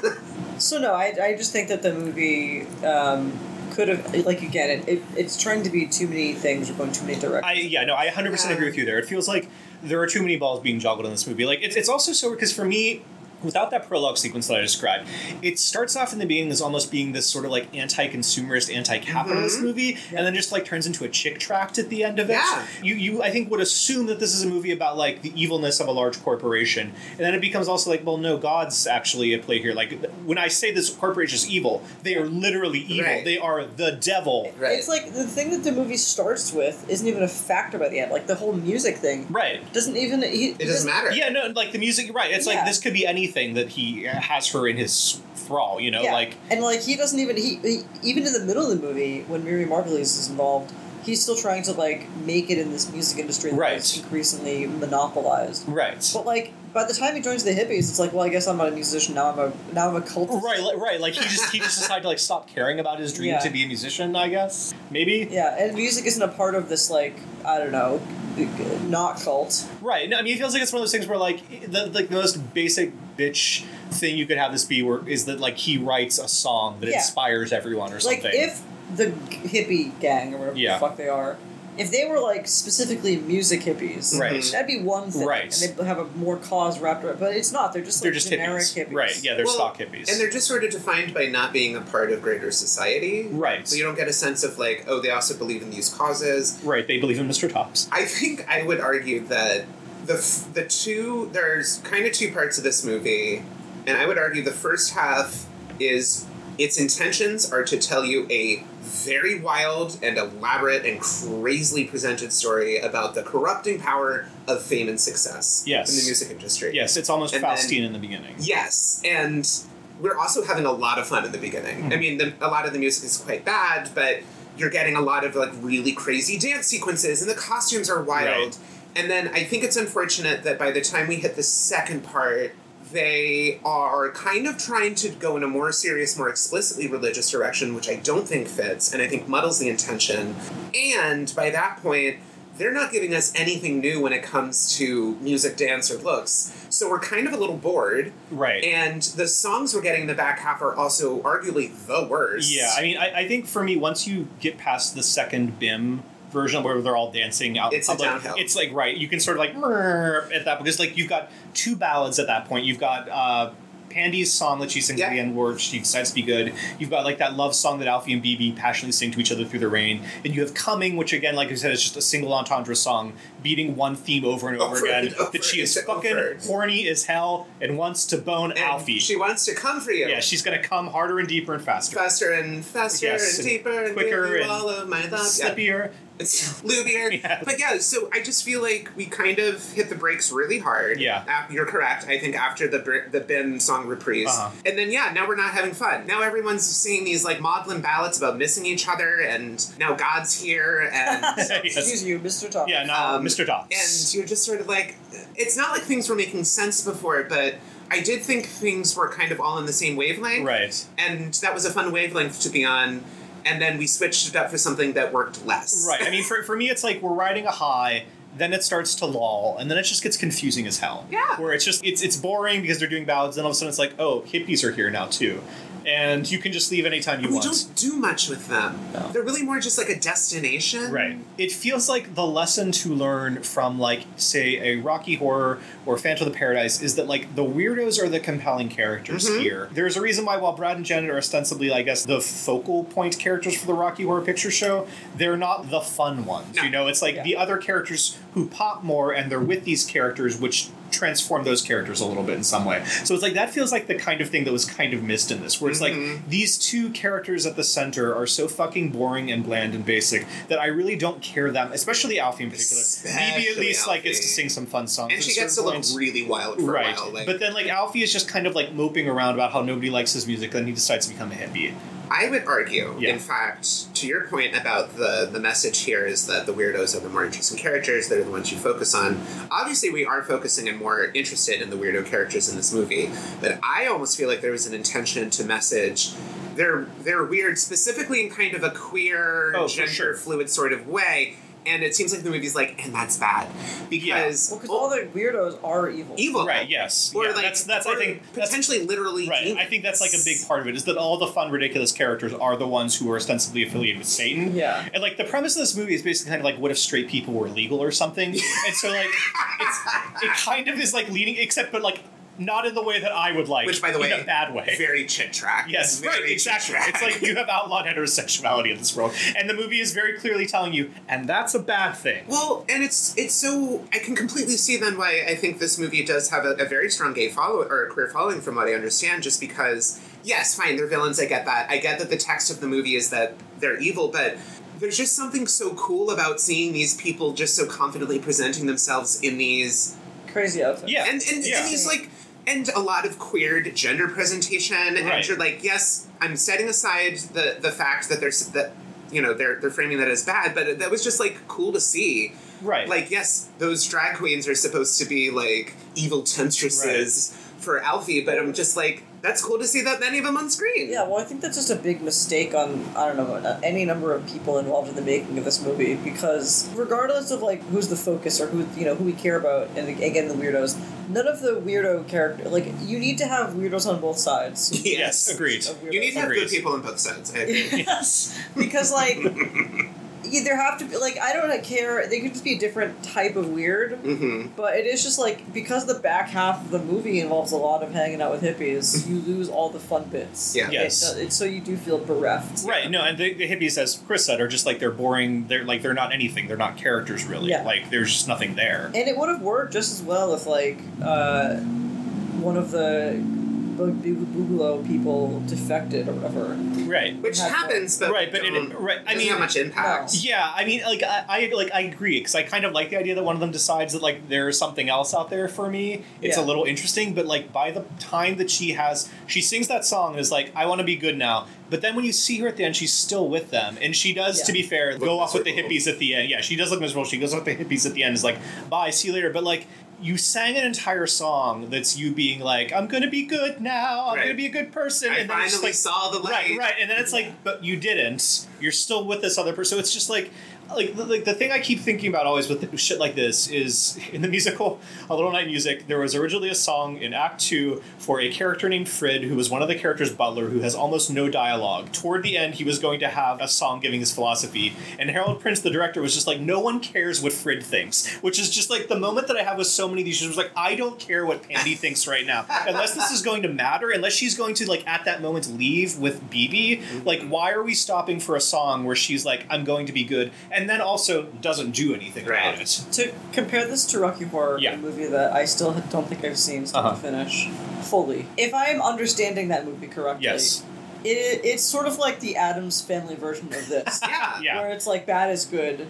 So no, I, I just think that the movie um, could have, like, again, it, it it's trying to be too many things or going too many directions. I yeah no I one hundred percent Yeah. agree with you there. It feels like there are too many balls being juggled in this movie. Like it's it's also so because for me, without that prologue sequence that I described, it starts off in the beginning as almost being this sort of like anti-consumerist, anti-capitalist Mhm. movie, and then just like turns into a chick tract at the end of it. Yeah. You you I think would assume that this is a movie about like the evilness of a large corporation, and then it becomes also like, well, no, God's actually at play here. Like when I say this corporation is evil, they are literally evil. Right. They are the devil. Right. It's like the thing that the movie starts with isn't even a factor by the end. Like the whole music thing Right. doesn't even. He, it doesn't matter. Yeah, no, like the music, right? It's Yeah. like this could be anything that he has her in his thrall, you know, Yeah. like and like he doesn't even he, he even in the middle of the movie when Miriam Margolyes is involved, he's still trying to like make it in this music industry that Right. is increasingly monopolized. right, But like by the time he joins the hippies, it's like, well, I guess I'm not a musician now. I'm a now I'm a cultist. right, like, right. Like he just he just decided to like stop caring about his dream Yeah. to be a musician. I guess maybe. Yeah, and music isn't a part of this like I don't know, not cult. Right. No, I mean, it feels like it's one of those things where like the like the most basic bitch thing you could have this be where is that like he writes a song that Yeah. inspires everyone or Like something. if the hippie gang or whatever Yeah. the fuck they are, if they were like specifically music hippies, Right. that'd be one thing, Right. and they'd have a more cause wrapped around. But it's not. They're just they're like just generic hippies. hippies. Right? Yeah, they're Well, stock hippies. And they're just sort of defined by not being a part of greater society. right. So you don't get a sense of like, oh, they also believe in these causes. right. They believe in Mister Tops. I think I would argue that the f- the two there's kind of two parts of this movie, and I would argue the first half is its intentions are to tell you a very wild and elaborate and crazily presented story about the corrupting power of fame and success Yes. in the music industry. Yes, it's almost And Faustian then- in the beginning. Yes, and we're also having a lot of fun in the beginning. Mm-hmm. I mean, the, a lot of the music is quite bad, but you're getting a lot of like really crazy dance sequences, and the costumes are wild. Right. And then I think it's unfortunate that by the time we hit the second part, they are kind of trying to go in a more serious, more explicitly religious direction, which I don't think fits, and I think muddles the intention. And by that point, they're not giving us anything new when it comes to music, dance, or looks. So we're kind of a little bored. Right. And the songs we're getting in the back half are also arguably the worst. Yeah, I mean, I, I think for me, once you get past the second B I M version where they're all dancing out It's in a public, downhill. it's like, right, you can sort of like "Mrrr" at that, because like you've got two ballads at that point. You've got uh, Pandy's song that she sings at the Yeah. end where she decides to be good. You've got like that love song that Alfie and B B passionately sing to each other through the rain. And you have Coming, which again, like I said, is just a single entendre song beating one theme over and over, Over again. and over that she is and fucking over. horny as hell and wants to bone And Alfie. she wants to come for you. yeah, she's gonna come harder and deeper and faster. Faster and faster Yes, and and deeper and quicker give you and all of my love. Yeah. Slippier. It's loobier. Yes. But yeah, so I just feel like we kind of hit the brakes really hard. Yeah. Ap- you're correct. I think after the Br- the Ben song reprise. Uh-huh. And then, yeah, now we're not having fun. Now everyone's singing these, like, maudlin ballads about missing each other, and now God's here, and... Yes. Excuse you, Mister Top. Yeah, now Um, Mister Dobbs. And you're just sort of like, it's not like things were making sense before, but I did think things were kind of all in the same wavelength. Right. And that was a fun wavelength to be on. And then we switched it up for something that worked less. Right. I mean, for, for me, it's like we're riding a high, then it starts to lull, and then it just gets confusing as hell. Yeah. Where it's just, it's it's boring because they're doing ballads, then all of a sudden it's like, oh, hippies are here now, too. And you can just leave anytime you we want. don't do much with them. No. They're really more just like a destination. Right. It feels like the lesson to learn from, like, say, a Rocky Horror or Phantom of the Paradise is that, like, the weirdos are the compelling characters Mhm. here. There's a reason why, while Brad and Janet are ostensibly, I guess, the focal point characters for the Rocky Horror Picture Show, they're not the fun ones. No. You know, it's like Yeah. the other characters who pop more, and they're with these characters, which transform those characters a little bit in some way. So it's like, that feels like the kind of thing that was kind of missed in this, where it's Mhm. like, these two characters at the center are so fucking boring and bland and basic that I really don't care that, especially Alfie in particular. Maybe at Especially least like gets to Alfie. sing some fun songs. And at she gets to certain look points. really wild for Right, a while. Like, but then like Alfie is just kind of like moping around about how nobody likes his music, then he decides to become a hippie. I would argue, Yeah. in fact, to your point about the, the message here is that the weirdos are the more interesting characters. They're the ones you focus on. Obviously, we are focusing and more interested in the weirdo characters in this movie, but I almost feel like there was an intention to message they're they're weird specifically in kind of a queer, Oh, for gender sure. fluid sort of way. And it seems like the movie's like, and that's bad. Because Well, because all the weirdos are evil. evil. Right, yes. Or yeah, like, that's, that's or I think, that's, potentially literally right. demons. I think that's like a big part of it, is that all the fun, ridiculous characters are the ones who are ostensibly affiliated with Satan. Yeah. And like the premise of this movie is basically kind of like, what if straight people were legal or something? And so like, it's, it kind of is like leading, except but like, not in the way that I would like. Which, by the way, in a bad way. Very chit track. Yes, very right, exactly. chit-track. It's like you have outlawed heterosexuality in this world, and the movie is very clearly telling you, and that's a bad thing. Well, and it's it's so I can completely see then why I think this movie does have a, a very strong gay follow or a queer following from what I understand. Just because, yes, fine, they're villains. I get that. I get that the text of the movie is that they're evil, but there's just something so cool about seeing these people just so confidently presenting themselves in these Crazy outfits. Yeah. and and, Yeah. and these like. And a lot of queer gender presentation, Right. and you're like, yes, I'm setting aside the the fact that there's that you know they're they're framing that as bad, but that was just like cool to see. Right. Like, yes, those drag queens are supposed to be like evil temptresses for Alfie, but I'm just like, that's cool to see that many of them on screen. Yeah, well, I think that's just a big mistake on, I don't know, uh, any number of people involved in the making of this movie, because regardless of, like, who's the focus or who, you know, who we care about, and again, the weirdos, none of the weirdo character, like, you need to have weirdos on both sides. Yes, agreed. of weirdos. You need to have Agreed. good people on both sides. I agree. Yes, because, like, Yeah, there have to be, like, I don't care. They could just be a different type of weird. Mm-hmm. But it is just, like, because the back half of the movie involves a lot of hanging out with hippies, you lose all the fun bits. Yeah. Yes. It, it, so you do feel bereft. Right, no, and the, the hippies, as Chris said, are just like they're boring. They're like they're not anything. They're not characters really. Yeah. Like there's just nothing there. And it would have worked just as well if, like, uh, one of the Boogaloo people defected or whatever. Right. Which Have happens, but Right, but it- don't- right, I doesn't mean- have much impact. No. Yeah, I mean, like I, I like I agree because I kind of like the idea that one of them decides that like there's something else out there for me. It's Yeah. a little interesting, but like by the time that she has, she sings that song and is like, I want to be good now. But then when you see her at the end, she's still with them, and she does, Yeah. to be fair, Look go off with the miserable. hippies at the end. Yeah, she does look miserable. She goes off with the hippies at the end. Is like, bye, see you later. But like. You sang an entire song that's you being like, I'm gonna be good now, I'm Right. gonna be a good person. I and then it's finally just like, saw the light. Right, right. And then it's like, but you didn't. You're still with this other person. So it's just like, like, the- like the thing I keep thinking about always with shit like this is in the musical A Little Night Music, there was originally a song in Act Two for a character named Frid, who was one of the characters' butler, who has almost no dialogue. Toward the end, he was going to have a song giving his philosophy, and Harold Prince, the director, was just like, no one cares what Frid thinks, which is just like the moment that I have with so many of these shows. Was like, I don't care what Pandy thinks right now, unless this is going to matter, unless she's going to like at that moment leave with B B. Like, why are we stopping for a song where she's like, I'm going to be good, and then also doesn't do anything Right. about it? To compare this to Rocky Horror, Yeah. a movie that I still don't think I've seen start Uh-huh. to finish fully. If I am understanding that movie correctly, Yes. it, it's sort of like the Addams Family version of this. Yeah. Yeah. Where it's like bad is good.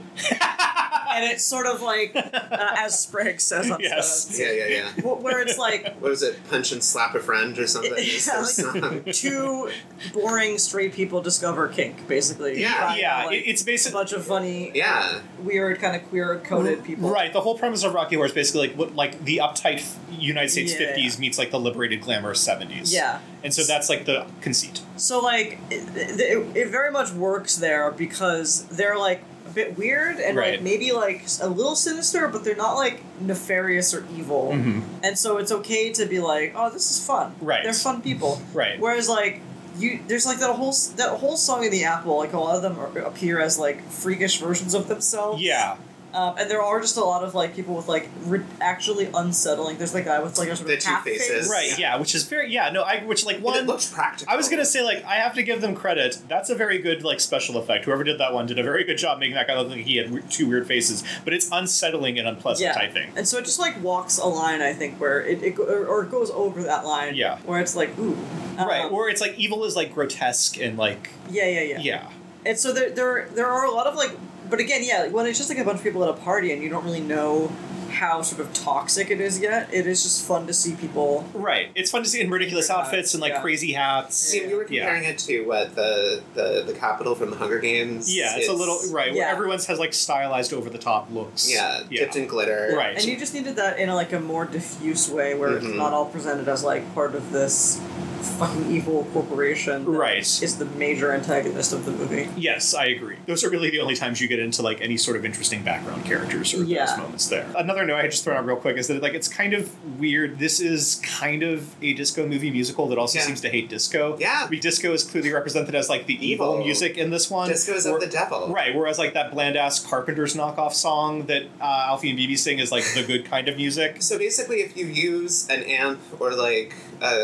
And it's sort of like, uh, as Sprague says on Yes. Studs, Yeah, yeah, yeah. wh- where it's like What was it? Punch and slap a friend or something? Is Yeah, their like- song? two boring straight people discover kink, basically. Yeah. By, Yeah, like, it, it's a basically bunch of funny, Yeah. weird, kind of queer-coded people. right. The whole premise of Rocky Horror is basically like what, like the uptight f- United States Yeah. fifties meets like the liberated glamorous seventies. Yeah. and so that's like the conceit. So, like, it, it, it very much works there because they're, like, a bit weird and, Right. like, maybe, like, a little sinister, but they're not, like, nefarious or evil. Mm-hmm. And so it's okay to be like, oh, this is fun. Right. They're fun people. Right. Whereas, like, you there's, like, that whole s- that whole song in the Apple, like, a lot of them are, appear as, like, freakish versions of themselves. Yeah. Um, and there are just a lot of, like, people with, like, re- actually unsettling. There's the guy with, like, a sort The of two half faces. face. Right. Yeah. Which is very yeah. No. I which like And one. it looks practical. I was gonna say like I have to give them credit. That's a very good like special effect. Whoever did that one did a very good job making that guy look like he had we- two weird faces. But it's unsettling and unpleasant. Yeah. I think. And so it just like walks a line, I think, where it, it go- or, or it goes over that line. Yeah. Where it's like, ooh. Um, Right. Or it's like evil is like grotesque and like yeah, yeah, yeah, yeah. And so there, there, there are a lot of like, but again, yeah, when it's just like a bunch of people at a party and you don't really know how sort of toxic it is yet, it is just fun to see people. Right. It's fun to see in ridiculous Weird outfits and like hats, yeah. crazy hats. See, we were Yeah. comparing it to what the, the the capital from the Hunger Games. Yeah, it's, a little right where Yeah. everyone's has like stylized over the top looks. Yeah, yeah. dipped in glitter. Right. And you just needed that in a, like a more diffuse way where it's Mhm. not all presented as like part of this fucking evil corporation that Right. is the major antagonist of the movie. Yes, I agree. Those are really the only times you get into like any sort of interesting background characters or Yeah. those moments there. Another note I just throw out real quick is that like it's kind of weird. This is kind of a disco movie musical that also Yeah. seems to hate disco. Yeah. I mean, disco is clearly represented as like the evil, Evil. music in this one. Disco's Where- of the devil. Right, whereas like that bland ass Carpenter's knockoff song that uh, Alfie and B B sing is like the good kind of music. So basically, if you use an amp or like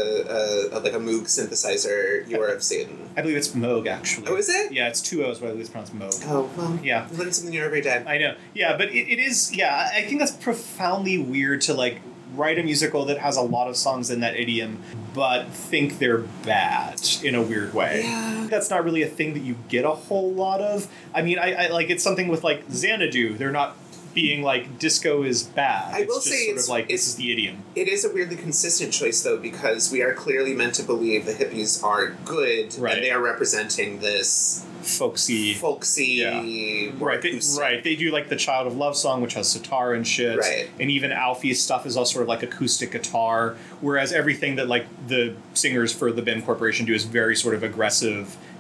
a, a, like a Moog synthesizer, you are of Satan. I believe it's Moog actually. Oh, is it? Yeah, it's two O's, but I believe it's pronounced Moog. Oh well. Yeah. You learn something new every day. I know. Yeah, but it, it is, yeah, I think that's profoundly weird to, like, write a musical that has a lot of songs in that idiom, but think they're bad in a weird way. Yeah. That's not really a thing that you get a whole lot of. I mean, I, I like, it's something with, like, Xanadu. They're not being like, disco is bad. I it's will just say sort it's- of like, this it's- is the idiom. It is a weirdly consistent choice, though, because we are clearly meant to believe the hippies are good, Right. and they are representing this Folksy. folksy, Yeah. more Right, they, acoustic- right. They do like the Child of Love song, which has sitar and shit. Right. And even Alfie's stuff is all sort of like acoustic guitar, wwhereas everything that like the singers for the B I M Corporation do is very sort of aggressive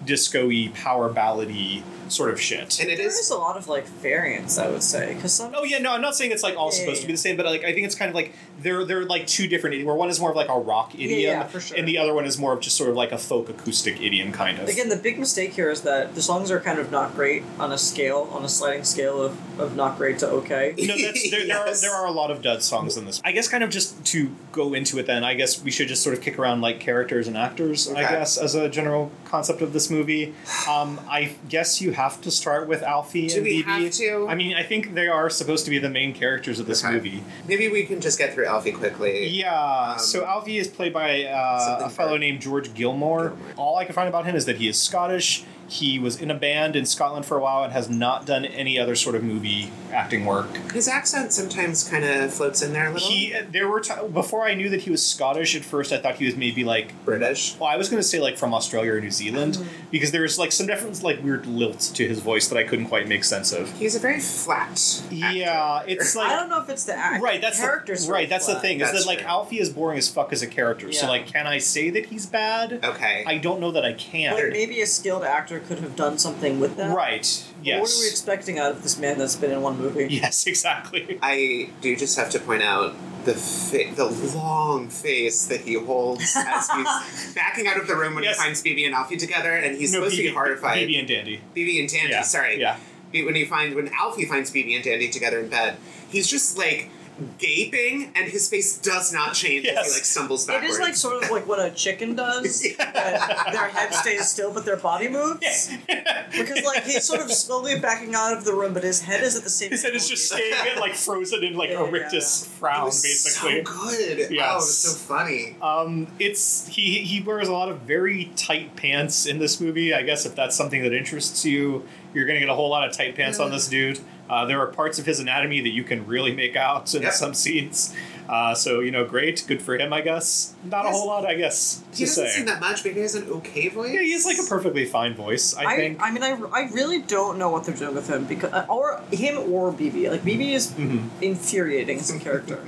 disco-y, power ballady sort of shit. And it There is is a lot of like variants, I would say, because some. Oh yeah, no, I'm not saying it's like all Yeah, supposed yeah, to be the same, but like I think it's kind of like they're they're like two different idioms. Where one is more of like a rock idiom, yeah, for sure. and the other one is more of just sort of like a folk acoustic idiom, kind of. Again, the big mistake here is that the songs are kind of not great on a scale, on a sliding scale of, of not great to okay. No, that's, there, Yes. there, are, there are a lot of dud songs in this. I guess kind of just to go into it then, I guess we should just sort of kick around like characters and actors, Okay. I guess, as a general concept of this movie. Um, I guess you have to start with Alfie Do and we B B. have to? I mean, I think they are supposed to be the main characters of this Okay. movie. Maybe we can just get through Alfie quickly. Yeah, Um, so Alfie is played by uh, something a fellow for- named George Gilmore. Gilmore. All I can find about him is that he is Scottish. He was in a band in Scotland for a while and has not done any other sort of movie acting work. His accent sometimes kind of floats in there a little. He there were t- before I knew that he was Scottish. At first, I thought he was maybe like British. well, I was going to say like from Australia or New Zealand because there's like some different like weird lilt to his voice that I couldn't quite make sense of. He's a very flat. Yeah, it's like I don't know if it's the act. right. That's characters. the, right. That's the thing is That's that like true. Alfie is boring as fuck as a character. So Yeah. like, can I say that he's bad? Okay. I don't know that I can. But maybe a skilled actor could have done something with that. Right. But Yes. What are we expecting out of this man that's been in one movie? Yes, exactly. I do just have to point out the fa- the long face that he holds as he's backing out of the room when Yes. he finds Phoebe and Alfie together, and he's No, supposed to B B be horrified. B B and Dandy. Phoebe and Dandy, Yeah. sorry. Yeah. Be- When he finds when Alfie finds Phoebe and Dandy together in bed, he's just like gaping, and his face does not change as Yes. he like stumbles It backwards. is like sort of like what a chicken does. that their head stays still, but their body moves. Because like he's sort of slowly backing out of the room, but his head is at the same. His head is just angle. staying like frozen in like Yeah, a yeah, rictus It frown, was basically. so good. Yes. Oh, it was so funny. Um, it's he he wears a lot of very tight pants in this movie. I guess if that's something that interests you, you're gonna get a whole lot of tight pants on Yeah. this dude. Uh, there are parts of his anatomy that you can really make out in Yep. some scenes. Uh, so you know, great, good for him, I guess. Not a Yes. whole lot, I guess, He to doesn't say. sing that much, but he has an okay voice. Yeah, he has like a perfectly fine voice. I, I, think. I mean, I, I really don't know what they're doing with him because uh, or him or B B. Like B B is Mhm. infuriating as a character,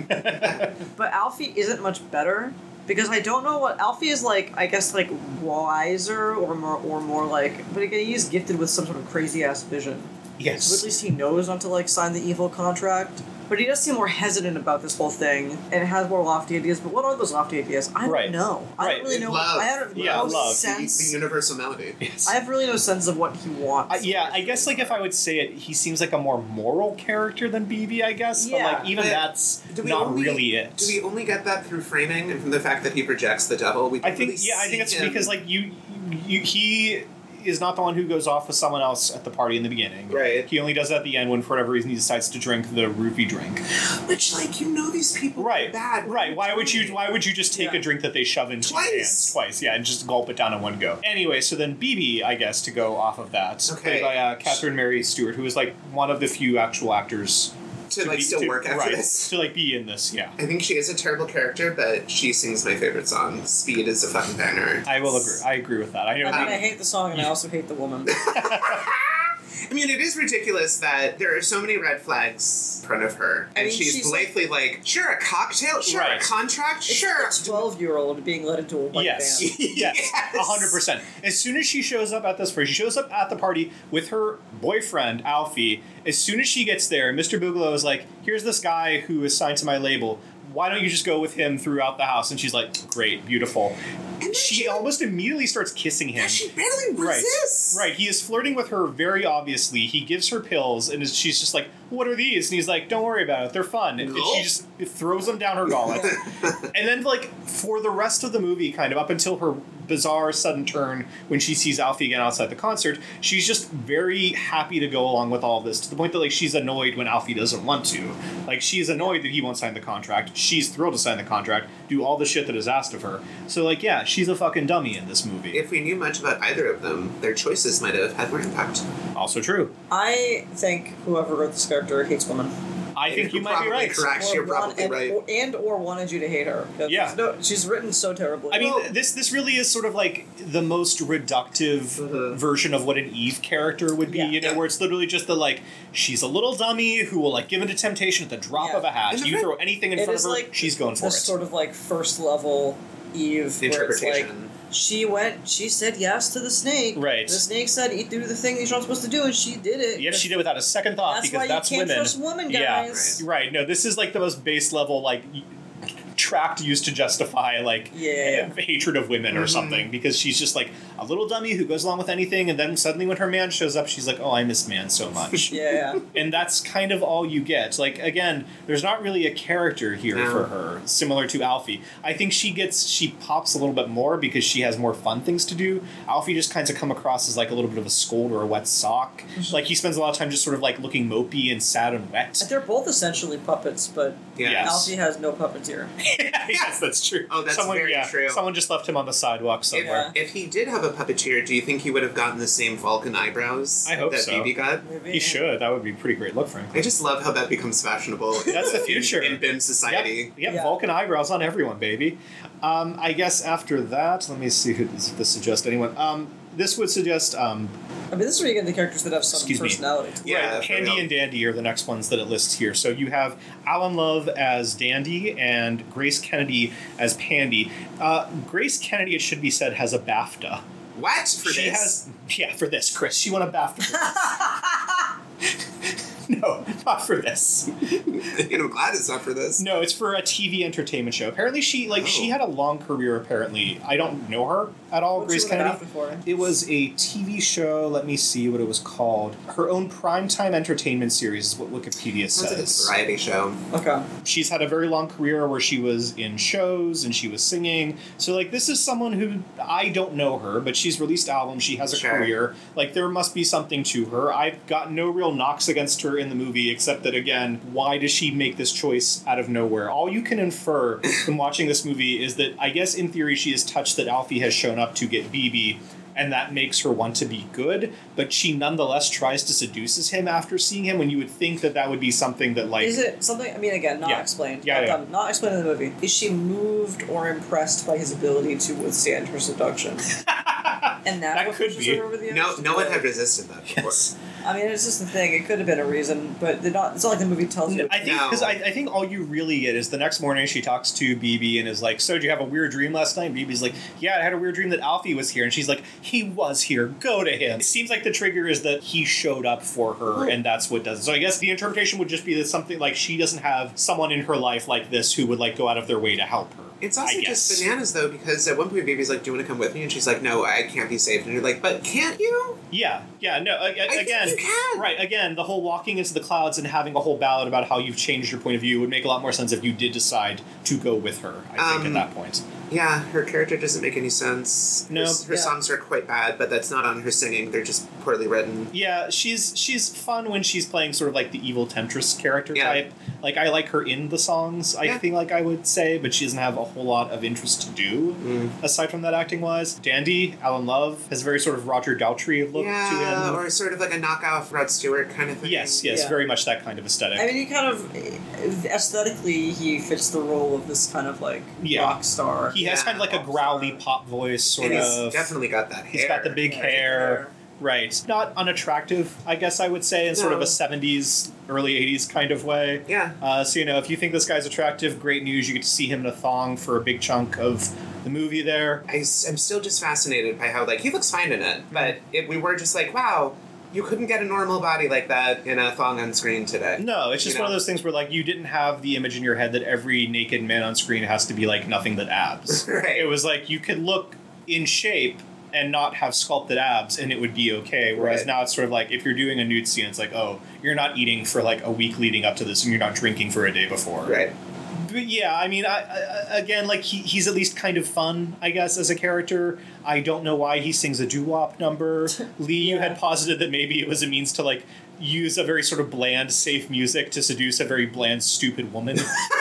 but Alfie isn't much better because I don't know what Alfie is like. I guess like wiser or more or more like. But again, he's gifted with some sort of crazy ass vision. So at Yes. least he knows not to like sign the evil contract. But he does seem more hesitant about this whole thing and has more lofty ideas. But what are those lofty ideas? I don't Right. know. I Right. don't really know. Love. I have Yeah, no love. The, sense. the universal melody. Yes. I have really no sense of what he wants. Uh, yeah, I guess like if I would say it, he seems like a more moral character than B B, I guess. But Yeah, like even but that's Do we not only, really it. Do we only get that through framing and from the fact that he projects the devil? We I don't think really yeah, I see think it's him. because like you, you he is not the one who goes off with someone else at the party in the beginning. Right. He only does that at the end when for whatever reason he decides to drink the roofie drink. Which, like, you know these people Right. are bad. What are Right. Why would you doing? why would you just take Yeah. a drink that they shove into your Twice. hands twice? Yeah, and just gulp it down in one go. Anyway, so then B B, I guess, to go off of that, Okay. played by uh, Catherine Mary Stewart, who is like one of the few actual actors To, like, be- still to- work after right, this. to like be in this. Yeah. I think she is a terrible character, but she sings my favorite song. Speed is a fucking banger. I will agree. I agree with that. I know. I mean, Um, I hate the song and I also hate the woman. I mean, it is ridiculous that there are so many red flags in front of her, I and mean, she's, she's blatantly like, "Sure, a cocktail, sure, Right. a contract, It's sure." a twelve-year-old being led into a white Yes. van. Yes, a hundred percent. As soon as she shows up at this party, she shows up at the party with her boyfriend Alfie. As soon as she gets there, Mister Boogaloo is like, "Here's this guy who is signed to my label. Why don't you just go with him throughout the house?" And she's like, "Great, beautiful." And then She she, almost immediately starts kissing him. yeah, she barely Right, resists. right. He is flirting with her very obviously. He gives her pills, and is, she's just like, "What are these?" And he's like, "Don't worry about it. They're fun." And, and she Nope. just throws them down her gullet. And then, like, for the rest of the movie, kind of up until her bizarre sudden turn when she sees Alfie again outside the concert, she's just very happy to go along with all of this, to the point that, like, she's annoyed when Alfie doesn't want to. Like, she's annoyed that he won't sign the contract. She's thrilled to sign the contract, do all the shit that is asked of her. So, like, yeah, she's a fucking dummy in this movie. If we knew much about either of them, their choices might have had more impact. Also true. I think whoever wrote this character hates women. I think you You're might be probably right. correct. Or You're want- probably and, right. Or, and or wanted you to hate her. 'Cause Yeah. No, she's written so terribly. I mean, Well- this this really is sort of like the most reductive Mhm. version of what an Eve character would be, Yeah. you know, Yeah. where it's literally just the like, she's a little dummy who will like give into temptation at the drop Yeah. of a hat. And the You fact- throw anything in it front is of her, like she's going for it. this sort of like first level Eve, where it's like Interpretation. she went. She said yes to the snake. Right. The snake said, "Eat do the thing that you're not supposed to do," and she did it. Yes, she did without a second thought That's because why that's you can't women. trust women, Yeah, guys. right. No, this is like the most base level like tract used to justify like Yeah. hatred of women or Mhm. something because she's just like a little dummy who goes along with anything, and then suddenly when her man shows up, she's like, "Oh, I miss man so much." Yeah. And that's kind of all you get. Like, again, there's not really a character here No. for her, similar to Alfie. I think she gets, she pops a little bit more because she has more fun things to do. Alfie just kind of come across as like a little bit of a scold or a wet sock. Like, he spends a lot of time just sort of like looking mopey and sad and wet. They're both essentially puppets, but Yeah. Yes. Alfie has no puppeteer. Yes, that's true. Oh, that's someone, very yeah, true. Someone just left him on the sidewalk If, somewhere. if he did have a puppeteer, do you think he would have gotten the same Vulcan eyebrows I hope that so. B B got? Maybe. He should. That would be a pretty great look for him. I just love how that becomes fashionable. That's the in- future. in, B I M society. Yep, yep Yeah. Vulcan eyebrows on everyone, baby. Um, I guess after that, let me see who does this suggest anyone. Um, this would suggest um, I mean, this is where you get the characters that have some Excuse me. personality to them. Yeah, right, for Handy real. and Dandy are the next ones that it lists here. So you have Alan Love as Dandy and Grace Kennedy as Pandy. Uh, Grace Kennedy, it should be said, has a BAFTA. What? For she this? has, yeah, for this, Chris. She won a BAFTA. For this. No, not for this. I'm glad it's not for this. No, it's for a T V entertainment show. Apparently, she like Oh. she had a long career. Apparently, I don't know her at all. What's Grace she win an Kennedy. BAFTA for? It was a T V show. Let me see what it was called. Her own primetime entertainment series is what Wikipedia Sounds like a says. variety show. Okay. She's had a very long career where she was in shows and she was singing. So like this is someone who I don't know her, but she's released albums. She has a Sure. career. Like there must be something to her. I've got no real knocks against her in the movie, except that again, why does she make this choice out of nowhere? All you can infer from watching this movie is that I guess in theory she is touched that Alfie has shown up to get B B. And that makes her want to be good, but she nonetheless tries to seduces him after seeing him. When you would think that that would be something that, like, Is it something? I mean, again, not Yeah. explained. Yeah, not, yeah. done, not explained in the movie. Is she moved or impressed by his ability to withstand her seduction? And that, That what could pushes be. her over the No, edge? no one had resisted that before. Yes. I mean, it's just the thing. It could have been a reason, but they're not. It's not like the movie tells you. I think No. because I, I think all you really get is the next morning she talks to B B and is like, "So did you have a weird dream last night?" B B's like, "Yeah, I had a weird dream that Alfie was here," and she's like, "He was here. Go to him." It seems like the trigger is that he showed up for her, and that's what does it. So I guess the interpretation would just be that something like she doesn't have someone in her life like this who would like go out of their way to help her. It's I also guess. just bananas, though, because at one point Baby's like, "Do you want to come with me?" And she's like, "No, I can't be saved." And you're like, "But can't you?" Yeah, yeah, no. a- a- think Again, you can. right? Again, the whole walking into the clouds and having a whole ballad about how you've changed your point of view would make a lot more sense if you did decide to go with her. I think Um, at that point. Yeah, her character doesn't make any sense. No. Her, her Yeah. songs are quite bad, but that's not on her singing. They're just poorly written. Yeah, she's she's fun when she's playing sort of like the evil temptress character Yeah. type. Like I like her in the songs. I Yeah. think like I would say, but she doesn't have a whole lot of interest to do Mm. aside from that acting wise. Dandy, Alan Love has a very sort of Roger Daltrey look Yeah, to him. or sort of like a knockoff Rod Stewart kind of thing. Yes, yes, Yeah. very much that kind of aesthetic. I mean, he kind of aesthetically he fits the role of this kind of like Yeah. rock star. he has Yeah. kind of like a growly pop voice, sort And he's of. definitely got that hair. He's got the big Yeah, hair. Right. Not unattractive, I guess I would say, in sort of No. a seventies, early eighties kind of way. Yeah. Uh, so, you know, if you think this guy's attractive, great news. You get to see him in a thong for a big chunk of the movie there. I, am still just fascinated by how, like, he looks fine in it, but it, we were just like, wow, you couldn't get a normal body like that in a thong on screen today. No, it's just You one of know? those things where, like, you didn't have the image in your head that every naked man on screen has to be, like, nothing but abs. Right. It was like, you could look in shape and not have sculpted abs and it would be okay. Whereas Right. now it's sort of like, if you're doing a nude scene, it's like, oh, you're not eating for, like, a week leading up to this and you're not drinking for a day before. Right. But yeah, I mean, I, I, again, like he, he's at least kind of fun, I guess, as a character. I don't know why he sings a doo-wop number. Lee, you Yeah. had posited that maybe it was a means to like use a very sort of bland, safe music to seduce a very bland, stupid woman.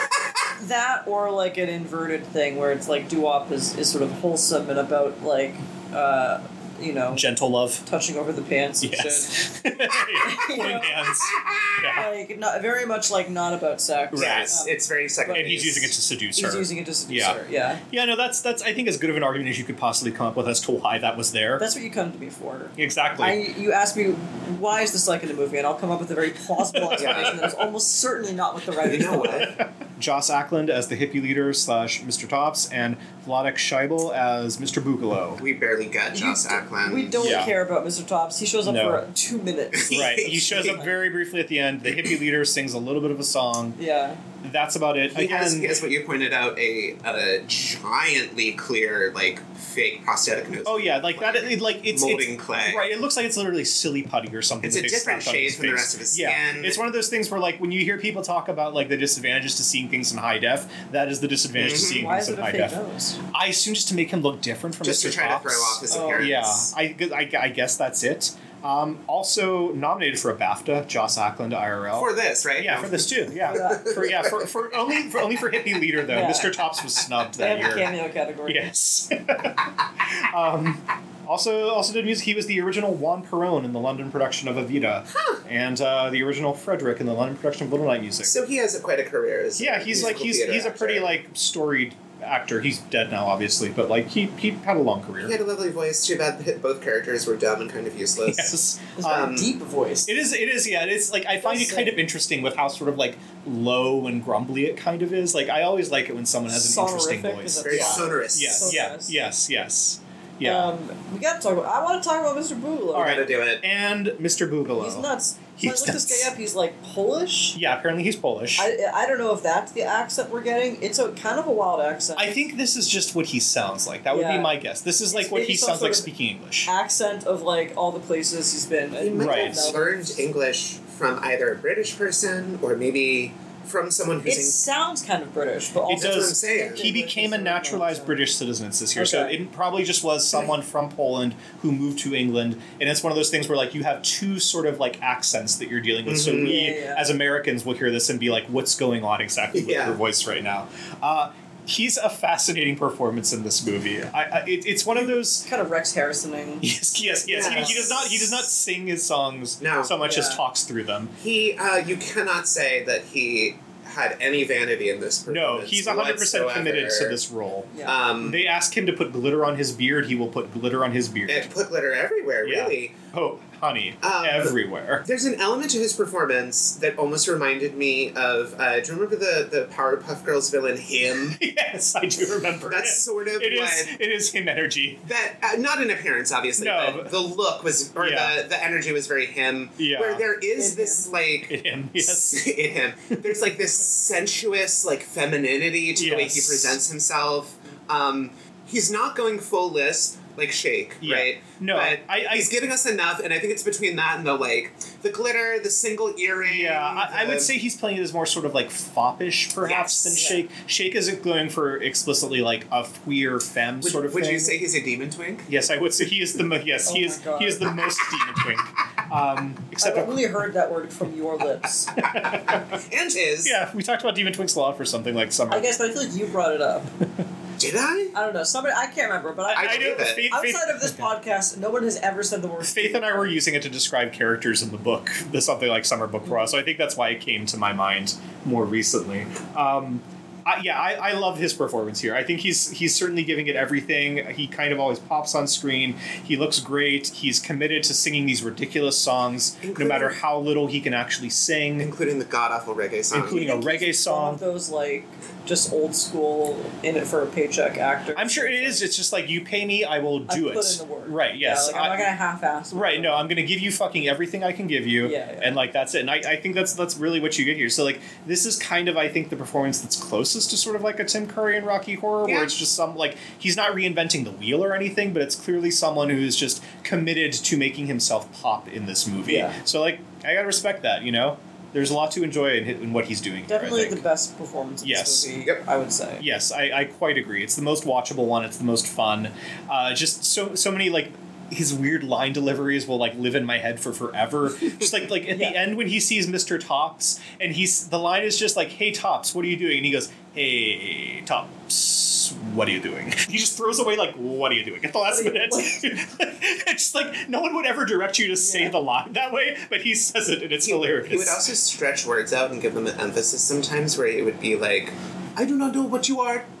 That or like an inverted thing where it's like doo-wop is, is sort of wholesome and about like uh you know Gentle love. touching over the pants and shit. Yes. Yeah, holding hands. Yeah. Like not very much like not about sex. Right. Yes, Um, it's very second. And he's using it to seduce he's her. using it to seduce Yeah. her. Yeah. Yeah, no, that's that's I think as good of an argument as you could possibly come up with as to why that was there. That's what you come to me for. exactly. I, you ask me why is this like in the movie, and I'll come up with a very plausible explanation that is almost certainly not what the writers You know thought of. what? Joss Ackland as the hippie leader slash Mister Tops, and Vladek Scheibel as Mister Boogaloo. We barely got Joss You- Ackland. We don't Yeah. care about Mister Tops. He shows up No. for two minutes. Right, he shows up very briefly at the end. The hippie leader sings a little bit of a song. Yeah. That's about it. He Again, has, he has what you pointed out, a, a giantly clear, like, fake prosthetic nose. oh yeah, like that. It, like it's molding it's, clay. Right, it looks like it's literally silly putty or something. It's that a they different slapped on his shade from the face. rest of his Yeah, skin. it's one of those things where, like, when you hear people talk about like the disadvantages to seeing things in high def, that is the disadvantage to Mhm. seeing Why things is it in a high fake def. nose? I assume just to make him look different from Just to Mister try Tops. to throw off his Oh. appearance. Yeah, I, I, I guess that's it. Um, also nominated for a BAFTA, Joss Ackland I R L. For this, right? yeah, for this too. Yeah, For that. for yeah, for, for only for only for hippie leader though. Yeah. Mister Tops was snubbed They that have a year. cameo category. Yes. um, also, also did music. He was the original Juan Perón in the London production of Evita, and uh, the original Frederick in the London production of Little Night Music. So he has a, quite a career as yeah, a he's like musical he's theater he's a pretty actor. like storied actor. He's dead now, obviously, but like he he had a long career. He had a lovely voice. Too bad that both characters were dumb and kind of useless. Yes. It's very Um, deep voice. It is. It is. Yeah. It's like I find it Does kind it- of interesting with how sort of like low and grumbly it kind of is. Like I always like it when someone has an interesting Sonorific, voice. is it- Very Yeah. sonorous. Yes. So Yeah. nice. Yes. Yes. Yeah. Um, we got to talk about. I want to talk about Mister Boogaloo. All right. Gotta do it. and Mister Boogaloo. He's nuts. So I He's looked this nuts. guy up. He's like Polish. Yeah. Apparently he's Polish. I, I, I don't know if that's the accent we're getting. It's a kind of a wild accent. think this is just what he sounds like. That would Yeah. be my guess. This is like It's what maybe he some sounds sort like of speaking English. accent of like all the places he's been. He might Right. have learned English from either a British person or maybe from someone who's It in sounds kind of British, but also It That's what I'm does. saying. He became a naturalized British citizen this year, so Okay. it probably just was someone from Poland who moved to England, and it's one of those things where like you have two sort of like accents that you're dealing with. So Mhm. we, Yeah, yeah. as Americans, will hear this and be like, "What's going on exactly with Yeah. your voice right now?" Uh, he's a fascinating performance in this movie. I, I, it, it's one of those. kind of Rex Harrisoning. Yes, yes, yes. He, he does not. He does not sing his songs No. so much as Yeah. talks through them. He, uh, you cannot say that he had any vanity in this No, performance. he's one hundred percent committed to whatsoever. this role. Yeah. Um, They ask him to put glitter on his beard. He will put glitter on his beard. it put glitter everywhere, Yeah. really. Oh, honey, Um, everywhere. There's an element to his performance that almost reminded me of. Uh, do you remember the the Powerpuff Girls villain him? Yes, I do remember. That's it. sort of It what is. It is him energy. that. Uh, not in appearance, obviously, No, but but- the look was, or Yeah. the the energy was very him. Yeah. Where there is In this like. In him. Yes. in him. There's like this sensuous like femininity to the way he Yes. presents himself. Um, he's not going full lisp like Shake, Yeah. right? No, but I- I- he's giving us enough, and I think it's between that and the like the glitter, the single earring. Yeah, I, I the- would say he's playing it as more sort of like foppish, perhaps, Yes. than Yeah. Shake. Shake isn't going for explicitly like a queer femme Would, sort of would thing. you say he's a demon twink? Yes, I would say he is the mo- yes Oh he my is God. he is the most demon twink. Um, except I've of, only heard that word from your lips. And his. yeah, we talked about demon twinks a lot for something like summer. I guess, but I feel like you brought it up. Did I? I don't know. Somebody, I can't remember, but I, I I know believe it. Faith, outside Faith, of this podcast, no one has ever said the word. Faith and I were using it to describe characters in the book, the something like Summer Book for us. So I think that's why it came to my mind more recently. Um, I, yeah, I, I love his performance here. I think he's he's certainly giving it everything. He kind of always pops on screen. He looks great. He's committed to singing these ridiculous songs, Including- no matter how little he can actually sing. Including the god awful reggae song. Including a reggae One song. of those like just old school in it for a paycheck actor. I'm sure it is. It's just like you pay me, I will I do put it. in the work. Right? Yes. Yeah, like, I'm I- not gonna half-ass. Right, no, I'm gonna give you fucking everything I can give you, Yeah, yeah. and like that's it. And I, I think that's that's really what you get here. So like this is kind of I think the performance that's closest to sort of like a Tim Curry in Rocky Horror, Yeah. where it's just some like he's not reinventing the wheel or anything, but it's clearly someone who's just committed to making himself pop in this movie. Yeah. So like I gotta respect that, you know. There's a lot to enjoy in, in what he's doing. here, I Definitely think. the best performance in Yes. this movie. Yep. I would say. Yes, I, I quite agree. It's the most watchable one. It's the most fun. Uh, just so so many like his weird line deliveries will like live in my head for forever. Just like like at Yeah. the end when he sees Mister Tops and he's the line is just like, "Hey Tops, what are you doing?" And he goes, "Hey Tops, what are you doing?" He just throws away like, "What are you doing?" at the last What are minute. you- It's just like no one would ever direct you to say Yeah. the line that way, but he says it and it's He, hilarious. he would also stretch words out and give them an emphasis sometimes where it would be like, I do not know what you are talking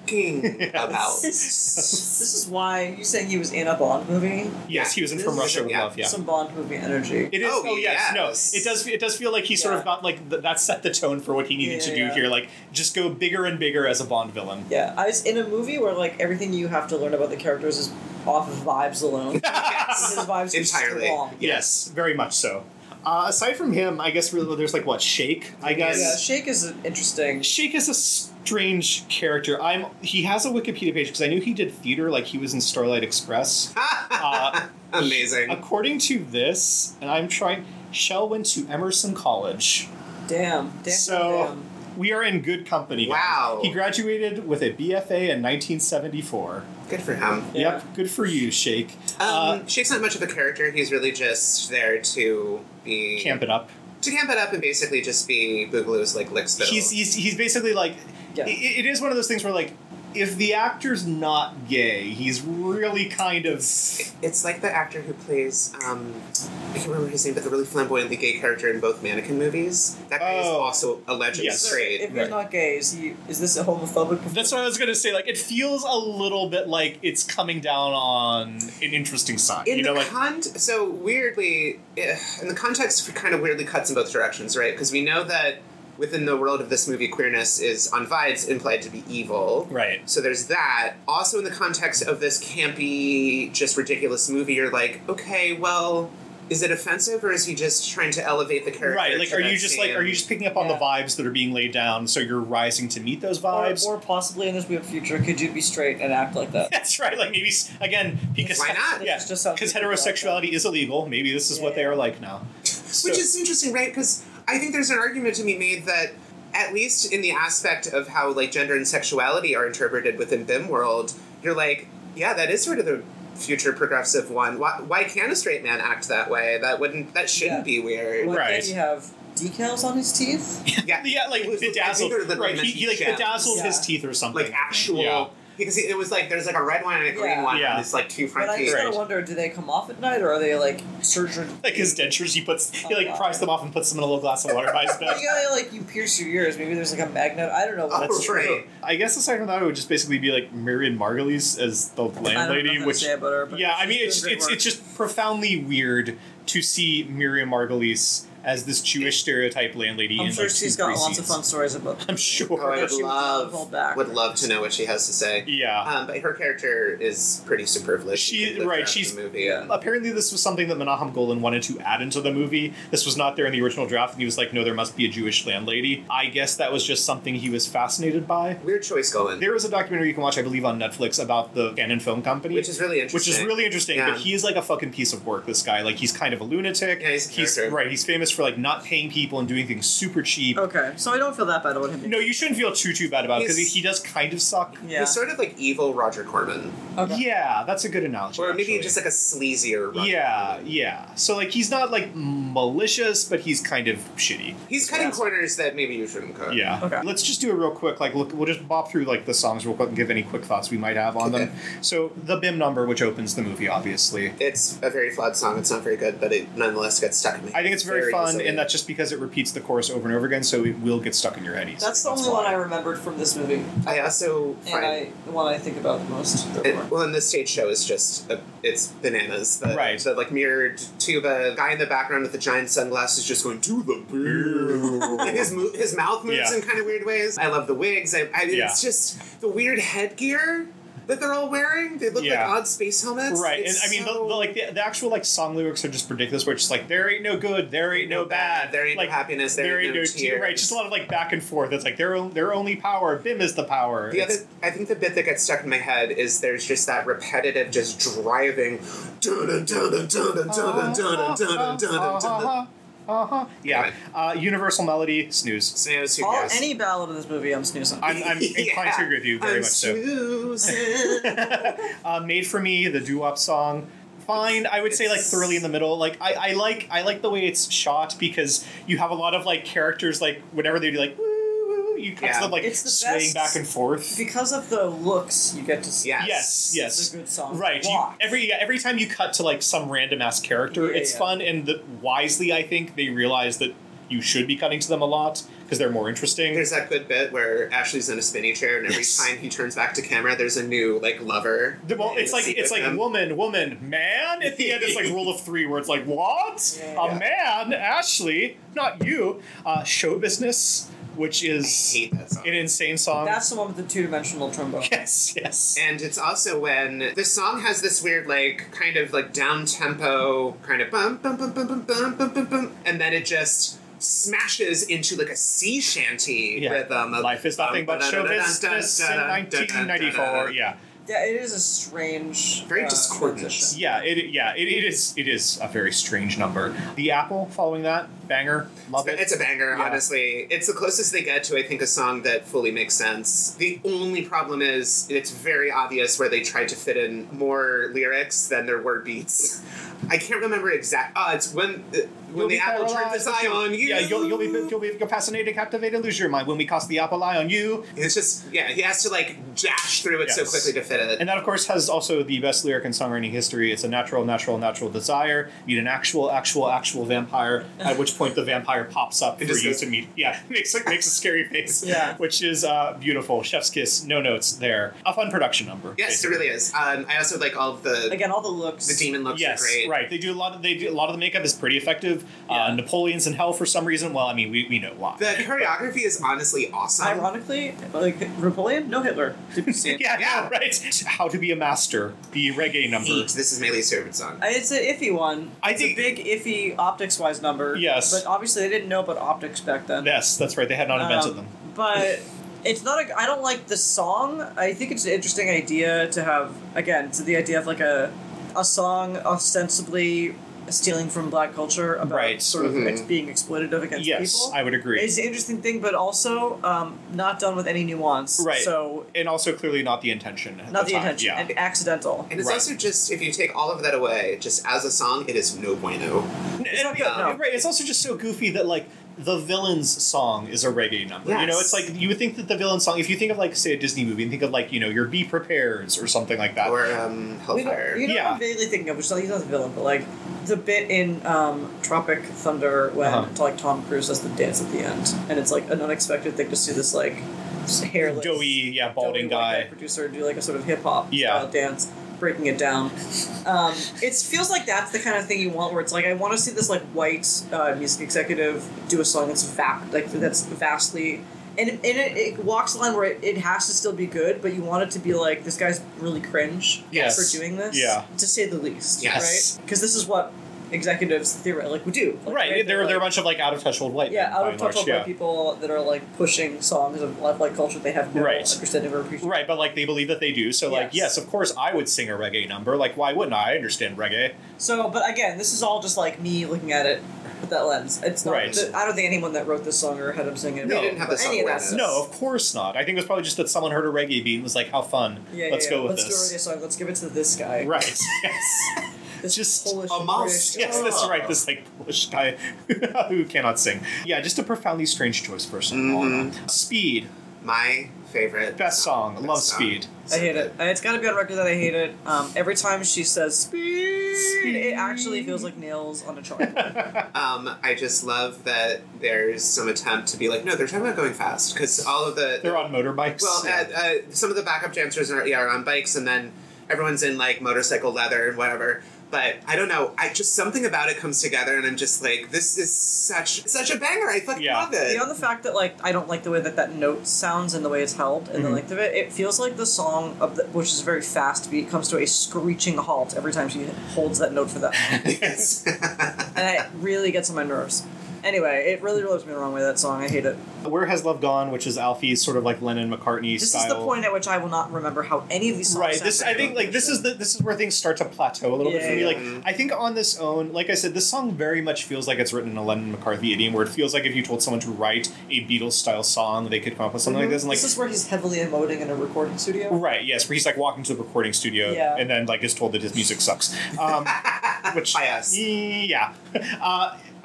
talking about? This is why you saying he was in a Bond movie. Yes, he was in This From is- Russia with yeah. Love. Yeah, Some Bond movie energy. it is. Oh, Oh, yes, yes. no, it does. It does feel like he sort Yeah. of got like th- that set the tone for what he needed Yeah, to do yeah. here. Like just go bigger and bigger as a Bond villain. Yeah, I was in a movie where like everything you have to learn about the characters is off of vibes alone. Yes. His vibes are Entirely. strong. Yes, very much so. Uh, aside from him, I guess really, there's like what Shake. I guess Yeah, Shake is an interesting. Shake is a strange character. I'm. He has a Wikipedia page because I knew he did theater. Like he was in Starlight Express. Uh, Amazing. According to this, and I'm trying. Shell went to Emerson College. Damn, damn, So damn. we are in good company. guys. Wow. He graduated with a B F A in nineteen seventy-four. Good for him. Yeah. Yep. Good for you, Shake. Um, uh, Shake's not much of a character. He's really just there to be camp it up. to camp it up and basically just be Boogaloo's like lick spittle. He's, he's he's basically like. Yeah. It, it is one of those things where like. If the actor's not gay, he's really kind of. It's like the actor who plays, um, I can't remember his name, but the really flamboyantly gay character in both Mannequin movies. That guy is Oh. also allegedly Yes. So straight. if you're Right. not gay, is he? Is this a homophobic? performance? That's what I was gonna say. Like, it feels a little bit like it's coming down on an interesting side. In you know, the like con- so weirdly, eh, in the context, kind of weirdly cuts in both directions, right? Because we know that within the world of this movie, queerness is on vibes implied to be evil. right. So there's that. Also, in the context of this campy, just ridiculous movie, you're like, okay, well, is it offensive or is he just trying to elevate the character? Right. Like, to are that you just like, same- are you just picking up on Yeah. the vibes that are being laid down, so you're rising to meet those Or, vibes? or possibly in this weird future, could you be straight and act like that? That's right. Like maybe s- again because Why not? Yeah, It's just how because people like that. heterosexuality is illegal. Maybe this is what they Yeah. are like now. So- Which is interesting, right? Because I think there's an argument to be made that, at least in the aspect of how like gender and sexuality are interpreted within B I M world, you're like, yeah, that is sort of the future progressive one. Why, why can't a straight man act that way? That wouldn't. That shouldn't Yeah. be weird. Why Right. can't he have decals on his teeth? Yeah, yeah, like It was- I bedazzled. think they're literally Right. meant He, to he be like gems. bedazzled his Yeah. teeth or something. like actual. Yeah. Because it was like there's like a red one and a green Yeah. one. Yeah. And it's like two front But I teeth. just Right. gotta wonder, do they come off at night, or are they like surgery? Like his dentures, he puts he Oh, like wow. pries them off and puts them in a little glass of water by his bed. You gotta like you pierce your ears. Maybe there's like a magnet. I don't know. What Oh, that's right. true. I guess aside from that, it would just basically be like Marion Margulies as the I don't landlady, know how which to say about her, but yeah, I mean she's it's doing it's great it's just profoundly weird to see Miriam Margulies as this Jewish stereotype landlady. work. I'm in, sure like, she's two got lots of precincts. fun stories about. I'm sure. Oh, I Yeah, would she would hold love, back. would love to know what she has to say. Yeah. Um, but her character is pretty superfluous. She- could live right, throughout she's- the movie. yeah. Apparently, this was something that Menachem Golan wanted to add into the movie. This was not there in the original draft, and he was like, "No, there must be a Jewish landlady." I guess that was just something he was fascinated by. Weird choice, Golan. There is a documentary you can watch, I believe, on Netflix about the Canon Film Company, Which is really which interesting. is really interesting. Yeah. But he is like a fucking piece of work. This guy, like, he's kind of a lunatic. Yeah, he's a character. right. He's famous for like not paying people and doing things super cheap. Okay, so I don't feel that bad about him. No, you shouldn't feel too too bad about it because he, He's- he does kind of suck. Yeah. He's sort of like evil Roger Corman. Okay. Yeah, that's a good analogy. Or maybe actually. just like a sleazier Roger yeah, Corman. yeah. So like he's not like malicious, but he's kind of shitty. He's cutting Yeah. corners that maybe you shouldn't cut. Yeah. Okay. Let's just do a real quick, like, look, we'll just bop through, like, the songs real quick and give any quick thoughts we might have on them. Okay. So, the B I M number, which opens the movie, obviously. It's a very flawed song. It's not very good, but it nonetheless gets stuck in me. I think it's very, fun, easily. and that's just because it repeats the chorus over and over again, so it will get stuck in your head easily. That's the only why. one I remembered from this movie. I also And find I, the one I think about the most. it, therefore. well, in this stage show is just a, it's bananas. The, Right. The like mirrored tuba guy in the background with the giant sunglasses just going to the boo. And his mo- his mouth moves Yeah. in kind of weird ways. I love the wigs. I, I Yeah. It's just the weird headgear that they're all wearing. They look Yeah. like odd space helmets. Right, It's and I mean, so- the, the, like, the, the actual, like, song lyrics are just ridiculous, where it's just like, there ain't no good, there ain't no bad. There ain't like, no happiness. There, ain't no tears. Right, just a lot of, like, back and forth. It's like, their, their only power, B I M is the power. The It's- other, I think the bit that gets stuck in my head is there's just that repetitive, just driving. Dun dun dun dun dun dun dun dun dun dun dun dun. Uh-huh. Yeah. Uh, Universal Melody, snooze. Snooze, who All, cares? any ballad in this movie, I'm snoozing. I'm, I'm inclined to agree with you very I'm much so. snoozing. uh, Made for Me, the doo-wop song. Fine, I would say like It's- thoroughly in the middle. Like I, I like I like the way it's shot because you have a lot of like characters like whenever they do like woo woo, you cut Yeah. to them like It's the swaying best- back and forth. because of the looks you get to see. Yes. Yes, yes. It's a good song. Right. You, Watch. every yeah, every time you cut to like some random ass character, Yeah, it's yeah. fun and the, wisely I think they realize that you should be cutting to them a lot because they're more interesting. There's that good bit where Ashley's in a spinny chair, and every Yes. time he turns back to camera, there's a new like lover. Well, it's in like the seat it's with like him. woman, woman, man. At the end, it's like rule of three, where it's like what Yeah. a man, Ashley, not you. Uh, show business, which I is hate that song. an insane song. That's the one with the two-dimensional trombone. yes, yes. And it's also when the song has this weird, like, kind of like down tempo, kind of bum bum bum bum bum bum bum bum bum, and then it just smashes into like a sea shanty Yeah. rhythm. Of Life is nothing but show business in nineteen ninety-four. Yeah. Yeah, it is a strange, Very uh, discordant. transition. Yeah, it yeah, it, it is it is a very strange number. The Apple following that, banger, love it. It's a banger, Yeah. honestly. It's the closest they get to, I think, a song that fully makes sense. The only problem is it's very obvious where they tried to fit in more lyrics than there were beats. I can't remember exact. Uh, it's when uh, when You'll the be apple turns paralyzed, its eye on you. Yeah, you'll, you'll be you'll be you're fascinated, captivated, lose your mind when we cast the apple eye on you. It's just yeah, he has to like dash through it so Yes. quickly to fit it. And that, of course, has also the best lyric in songwriting history. It's a natural, natural, natural desire. Meet an actual, actual, actual vampire. At which point the vampire pops up It for just you goes- to meet. Yeah, makes a, makes a scary face. Yeah. Which is uh, beautiful. Chef's kiss. No notes there. A fun production number. Yes, basically. it really is. Um, I also like all of the Again, all the looks. the demon looks Yes, are great. right. They do a lot of they do a lot of the makeup is pretty effective. Yeah. Uh, Napoleon's in hell for some reason. Well, I mean, we, we know why. The choreography is honestly awesome. Ironically, like Napoleon, no Hitler. To be seen. yeah, Yeah. no, right. How to Be a Master, the reggae number. Heat. This is Maylee's favorite song. I- It's an iffy one. I it's think- a big iffy optics wise number. Yes. But obviously they didn't know about optics back then. Yes, that's right. They had not invented Um, them. But it's not a. I don't like the song. I think it's an interesting idea to have. Again, to the idea of like a, a song ostensibly stealing from black culture about Right. sort of Mhm. ex- being exploitative against Yes, people. I would agree. It's an interesting thing, but also um, not done with any nuance. Right. So And also clearly not the intention. At not the time. intention Yeah. and accidental. And it's Right. also just, if you take all of that away, just as a song, it is no bueno. It's not good, Yeah, no. Right. It's also just so goofy that like the villain's song is a reggae number. You know, Yes. it's like you would think that the villain song, if you think of like say a Disney movie and think of like, you know, your Be Prepares or something like that. Or um, You know, Hellfire. you know Yeah. what I'm vaguely thinking of, which he's not the villain, but like the bit in um, Tropic Thunder when Uh-huh. like Tom Cruise does the dance at the end, and it's like an unexpected thing to see this like hairless, Doughy, yeah, balding doughy white guy. producer do like a sort of hip hop Yeah. style dance, breaking it down. Um, it feels like that's the kind of thing you want, where it's like I want to see this like white uh, music executive do a song that's va- like that's vastly. And, it, and it, it walks the line where it, it has to still be good, but you want it to be like, this guy's really cringe Yes. for doing this, Yeah. to say the least, Yes. right? Because this is what executives theoretically like would do. Like, Right. They're, They're they're a like- bunch of like out of touch old white yeah, men, out by of and touch large, with yeah. people that are like pushing songs of life like culture they have no Right. understanding or appreciation. Right, but like they believe that they do. So like, Yes. yes, of course I would sing a reggae number. Like, why wouldn't I? I understand reggae. So, but again, this is all just like me looking at it with that lens. It's not. Right. I don't think anyone that wrote this song or had him sing it. They wrote didn't have the any of that self-awareness. stuff. No, of course not. I think it was probably just that someone heard a reggae beat and was like, "How fun! Yeah, Let's yeah, go yeah. with Let's do a this." reggae song. Let's give it to this guy. Right. Yes. This Just Polish a mouse. British- Yes, that's right. This like Polish guy who cannot sing. Yeah, just a profoundly strange choice, first of all. Mhm. Speed, My favorite. best song. Best Love song. Speed. I hate it. It's got to be on record that I hate it. Um, every time she says speed, Speed. it actually feels like nails on a chalkboard. Um, I just love that there's some attempt to be like, no, they're talking about going fast because all of the They're on motorbikes. well, uh, uh, some of the backup dancers are, yeah, are on bikes, and then everyone's in like motorcycle leather and whatever. But I don't know. I just something about it comes together, and I'm just like, this is such such a banger. I fucking Yeah. love it. Beyond the fact that like I don't like the way that that note sounds and the way it's held and the Mhm. length of it, it feels like the song of the, which is a very fast beat comes to a screeching halt every time she holds that note for that, Yes. and it really gets on my nerves. Anyway, it really rubs me the wrong way. That song, I hate it. Where Has Love Gone, which is Alfie's sort of like Lennon McCartney This style. is the point at which I will not remember how any of these songs Right. sound. This I think like this is the this is where things start to plateau a little bit Yeah, for me. yeah. Like I think on this own, like I said, this song very much feels like it's written in a Lennon McCarthy idiom, where it feels like if you told someone to write a Beatles style song, they could come up with something like this. And like this is where he's heavily emoting in a recording studio. right, yes, where he's like walking to a recording studio Yeah. and then like is told that his music sucks. Um, which By us. Yeah. Uh,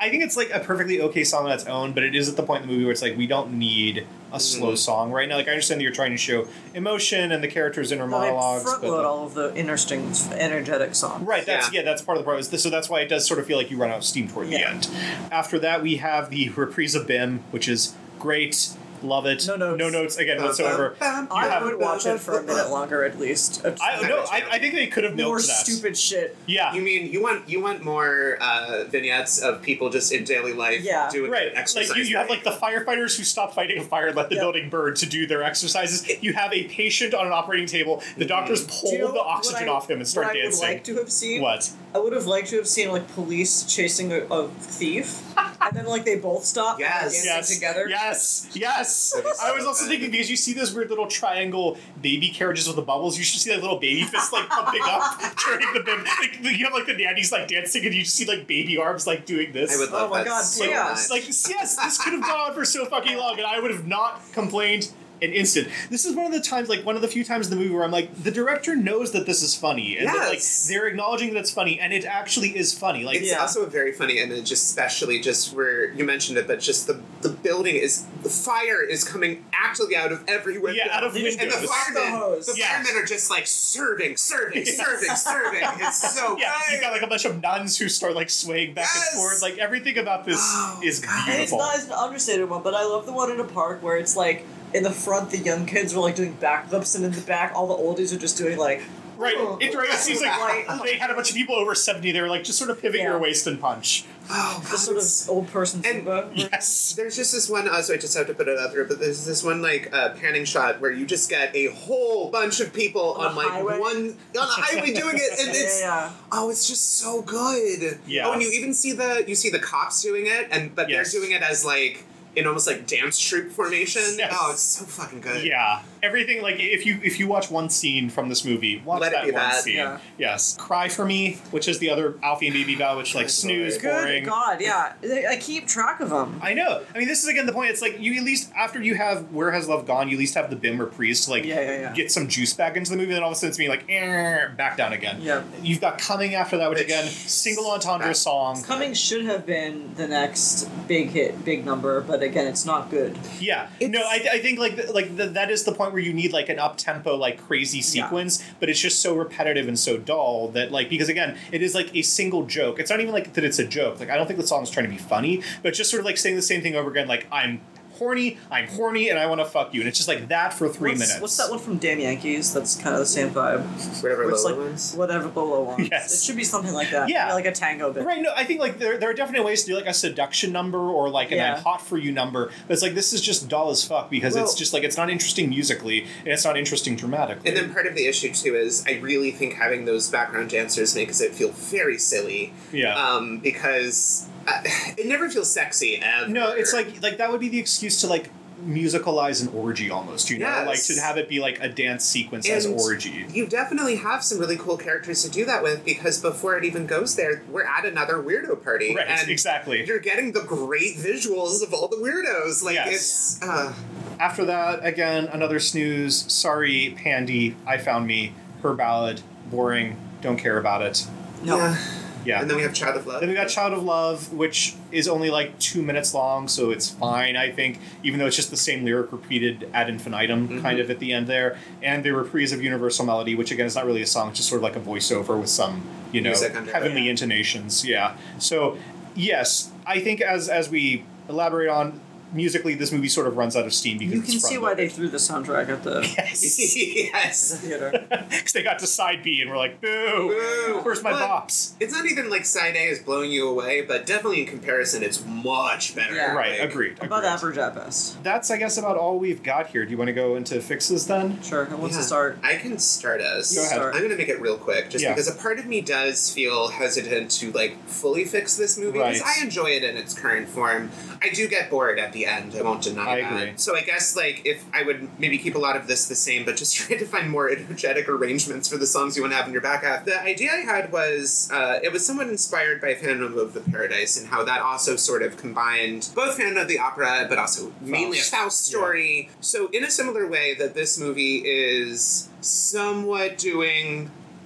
I think it's like a perfectly okay song on its own, but it is at the point in the movie where it's like we don't need a slow song right now. Like I understand that you're trying to show emotion and the characters' inner monologues, front but load like, all of the interesting, energetic songs. right, that's yeah. Yeah. that's part of the problem. So that's why it does sort of feel like you run out of steam toward the Yeah. end. After that, we have the reprise of B I M, which is great. Love it. No notes. No notes again Bum, whatsoever. bum, bum, I have- would watch it for a minute longer at least. I no, I, I think they could have More milked that. stupid shit. Yeah. You mean you want you want more uh, vignettes of people just in daily life Yeah. doing Right, exercise? like you, you have like the firefighters who stop fighting a fire and let the Yep. building burn to do their exercises. You have a patient on an operating table. The doctors pull Do you know the what oxygen I- off him and start what dancing. I would like to have seen. What? I would have liked to have seen like police chasing a, a thief, and then like they both stop and they're Yes. dancing Yes. together. Yes. Yes. That'd be I so was also good. thinking because you see those weird little triangle baby carriages with the bubbles. You should see that little baby fist like pumping up during the bim. Like, you have like the nannies like dancing, and you just see like baby arms like doing this. I would love Oh my that God, so yeah. much. Like, yes, this could have gone on for so fucking long, and I would have not complained an instant. This is one of the times, like, one of the few times in the movie where I'm like, the director knows that this is funny, and that, like, Yes. they're acknowledging that it's funny, and it actually is funny. Like, It's Yeah. also a very funny image, especially just where you mentioned it, but just the the building is the fire is coming actually out of every window. yeah, out of They just- windows. and the The firemen, hose. the Yeah. firemen are just like serving, serving, Yes. serving, serving. It's so Yeah, good. you've got like a bunch of nuns who start like swaying back Yes. and forth. Like everything about this Oh, is God. And it's beautiful. not as an understated one, but I love the one in a park where it's like in the front the young kids are like doing backflips, and in the back all the oldies are just doing like Right, oh, it, right, it seems like Right. they had a bunch of people over seventy. They were like, just sort of pivot Yeah. your waist and punch. Oh, the God, sort of it's- old person And- Zumba. Yes. There's just this one, uh, so I just have to put it up here, but there's this one, like, uh, panning shot where you just get a whole bunch of people On on, the like, highway? one, on the highway doing it, and Yeah, it's, yeah. oh, it's just so good. Yeah. Oh, and you even see the, you see the cops doing it, and but Yes. they're doing it as, like, in almost, like, dance troupe formation. Yes. Oh, it's so fucking good. Yeah, everything like if you if you watch one scene from this movie, watch Let it that be one that. scene. Yeah. Yes, Cry for Me, which is the other Alfie and Baby Bell, which like Good snooze, Lord. boring. Good God, yeah. I I keep track of them. I know. I mean, this is again the point. It's like you at least after you have Where Has Love Gone, you at least have the B I M reprise to like Yeah, yeah, yeah. get some juice back into the movie. And then all of a sudden it's being like eh, back down again. Yeah. You've got Coming after that, which Which- again single entendre that- song. Coming should have been the next big hit, big number, but again, it's not good. Yeah, It's- no, I, I think like like the, that is the point where you need like an up tempo like crazy sequence, but it's just so repetitive and so dull that like because again it is like a single joke. It's not even like that it's a joke. Like I don't think the song's trying to be funny, but just sort of like saying the same thing over again. Like I'm horny, I'm horny, and I want to fuck you, and it's just like that for three what's, minutes. What's that one from Damn Yankees? That's kind of the same vibe. Whatever It's Lola like wants. whatever Bolo wants. Yes. It should be something like that. Yeah. Maybe like a tango bit. Right, no, I think like there, there are definitely ways to do like a seduction number or like an Yeah. I'm hot for you number, but it's like this is just dull as fuck because it's Well- just like it's not interesting musically and it's not interesting dramatically. And then part of the issue too is I really think having those background dancers makes it feel very silly. yeah. Um, because uh, it never feels sexy ever. No, it's like like that would be the excuse to like musicalize an orgy almost, you know, Yes. like to have it be like a dance sequence as And orgy. you definitely have some really cool characters to do that with because before it even goes there, we're at another weirdo party. Right, and exactly. you're getting the great visuals of all the weirdos. Like Yes. it's uh, After that, again, another snooze. Sorry, Pandy, I Found Me, her ballad, boring, don't care about it. No. yeah. Yeah. And then we have Child of Love. Then we got Child of Love, which is only like two minutes long, so it's fine, I think, even though it's just the same lyric repeated ad infinitum Mhm. kind of at the end there. And the reprise of Universal Melody, which again is not really a song, it's just sort of like a voiceover with some, you know, Music under it. heavenly intonations. Yeah. So, yes, I think as as we elaborate on, musically, this movie sort of runs out of steam because You it's can see why they front-loaded. threw the soundtrack at the, Yes. the yes. theater. Because they got to side B and we're like, boo! Boo. Where's my But- bops? It's not even like side A is blowing you away, but definitely in comparison, it's much better. Yeah. Right, Like, agreed. About agreed. average at best. That's, I guess, about all we've got here. Do you want to go into fixes then? Sure. Who wants Yeah. to start? I can start us. Go ahead. Start. I'm going to make it real quick, just Yeah. because a part of me does feel hesitant to like fully fix this movie because Right. I enjoy it in its current form. I do get bored at the end. I won't deny I that. agree. So I guess like if I would maybe keep a lot of this the same, but just try to find more energetic arrangements for the songs you want to have in your back half. The idea I had was uh, it was somewhat inspired by Phantom of the Paradise and how that also sort of combined both Phantom of the Opera, but also mainly a Faust story. So in a similar way that this movie is somewhat doing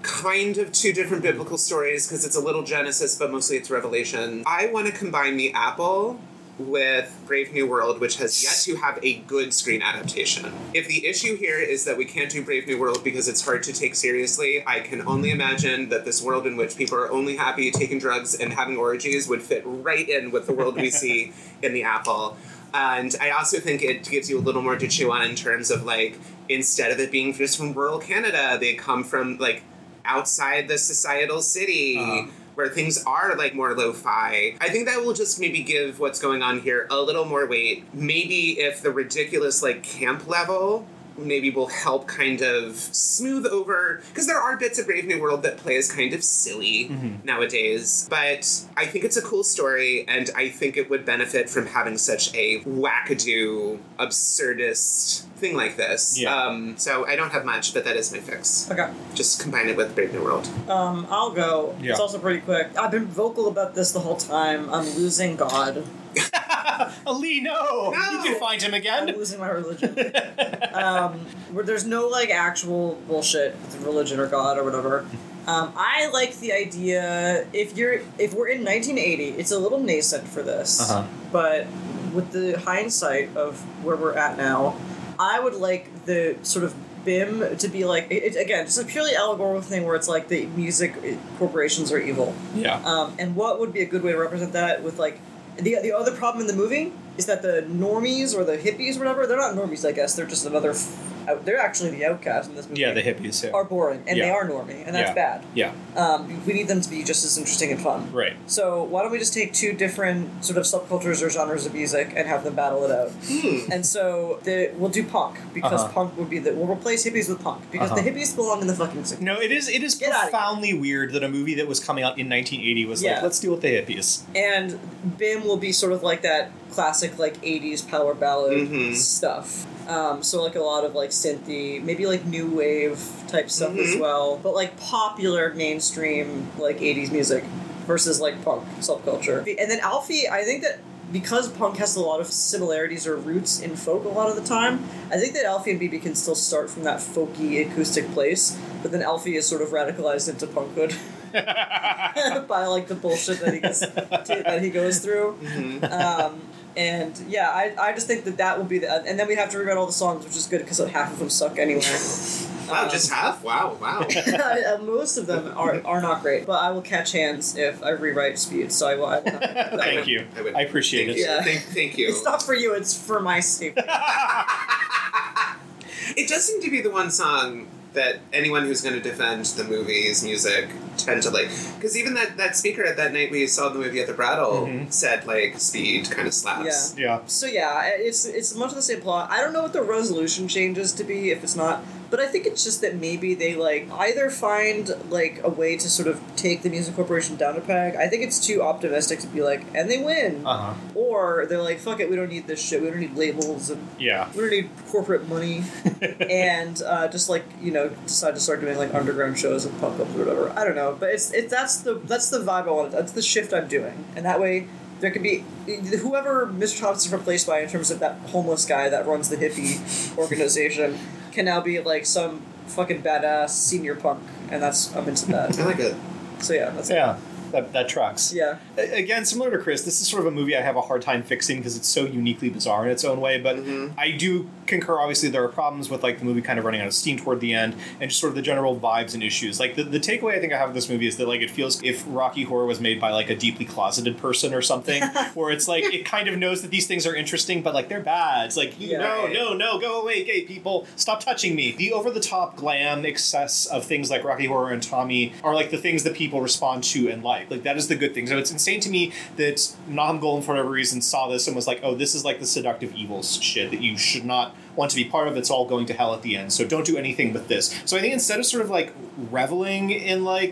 kind of two different biblical stories because it's a little Genesis, but mostly it's Revelation. I want to combine the apple with Brave New World, which has yet to have a good screen adaptation. If the issue here is that we can't do Brave New World because it's hard to take seriously, I can only imagine that this world in which people are only happy taking drugs and having orgies would fit right in with the world we see in the apple. And I also think it gives you a little more to chew on in terms of, like, instead of it being just from rural Canada, they come from, like, outside the societal city, uh-huh. where things are, like, more lo-fi. I think that will just maybe give what's going on here a little more weight. Maybe if the ridiculous, like, camp level maybe will help kind of smooth over, because there are bits of Brave New World that play as kind of silly mm-hmm. nowadays, but I think it's a cool story, and I think it would benefit from having such a wackadoo, absurdist thing like this. Yeah. Um, so I don't have much, but that is my fix. Okay. Just combine it with Brave New World. Um, I'll go. Yeah. It's also pretty quick. I've been vocal about this the whole time. I'm losing God. Ali, no! no! You can find him again. I'm losing my religion. um, where there's no, like, actual bullshit with religion or God or whatever. Um, I like the idea, if you're, if we're in nineteen eighty, it's a little nascent for this, uh-huh. but with the hindsight of where we're at now, I would like the sort of B I M to be like, it, again, it's a purely allegorical thing where it's like the music corporations are evil. Yeah. Um, and what would be a good way to represent that with, like, The the other problem in the movie is that the normies or the hippies or whatever, they're not normies, I guess. They're just another... F- out, they're actually the outcasts in this movie. Yeah, the hippies, yeah. Are boring, and yeah. they are normie, and that's yeah. bad. Yeah. Um, we need them to be just as interesting and fun. Right. So why don't we just take two different sort of subcultures or genres of music and have them battle it out? Hmm. And so the, we'll do punk, because uh-huh. punk would be the... We'll replace hippies with punk, because uh-huh. the hippies belong in the fucking sixties. No, it is it is Get profoundly weird that a movie that was coming out in nineteen eighty was Yeah. like, let's deal with the hippies. And B I M will be sort of like that classic, like, eighties power ballad mm-hmm. stuff. Um, so, like, a lot of, like, synthy, maybe, like, new wave type stuff mm-hmm. as well. But, like, popular mainstream, like, eighties music versus, like, punk subculture. And then Alfie, I think that because punk has a lot of similarities or roots in folk a lot of the time, I think that Alfie and B B can still start from that folky acoustic place, but then Alfie is sort of radicalized into punkhood. by like the bullshit that he gets to, that he goes through, mm-hmm. um, and yeah, I, I just think that that will be the, and then we have to rewrite all the songs, which is good because half of them suck anyway. Wow, um, just half? Wow, wow. Most of them are are not great, but I will catch hands if I rewrite Speed. So I will. I will not, Thank would, you. I, would, I appreciate thank it. You. Yeah. Thank, thank you. It's not for you. It's for my safety. It does seem to be the one song that anyone who's going to defend the movie's music tend to like. Because even that, that speaker at that night we saw the movie at the Brattle mm-hmm. said, like, Speed kind of slaps. Yeah. Yeah. So yeah, it's it's much of the same plot. I don't know what the resolution changes to be if it's not, but I think it's just that maybe they like either find like a way to sort of take the music corporation down a peg. I think it's too optimistic to be like, and they win, Uh-huh. or they're like, fuck it, we don't need this shit. We don't need labels and Yeah. we don't need corporate money, and uh, just like you know decide to start doing like underground shows and punk ups or whatever. I don't know, but it's it that's the that's the vibe I want. That's the shift I'm doing, and that way. There could be whoever Mister Thomas is replaced by in terms of that homeless guy that runs the hippie organization can now be like some fucking badass senior punk, and that's I'm into that. I like it. So yeah, that's Yeah. That, that tracks. Yeah. Again, similar to Chris, this is sort of a movie I have a hard time fixing because it's so uniquely bizarre in its own way. But mm-hmm. I do concur, obviously, there are problems with like the movie kind of running out of steam toward the end and just sort of the general vibes and issues. Like the, the takeaway I think I have of this movie is that like it feels if Rocky Horror was made by like a deeply closeted person or something, where it's like it kind of knows that these things are interesting, but like they're bad. It's like, you Yeah. no, no, no, go away, gay people, stop touching me. The over-the-top glam excess of things like Rocky Horror and Tommy are like the things that people respond to and like. Like that is the good thing. So it's insane to me that Nahum Golden, for whatever reason, saw this and was like, oh, this is like the seductive evil shit that you should not want to be part of. It's all going to hell at the end. So don't do anything with this. So I think instead of sort of like reveling in like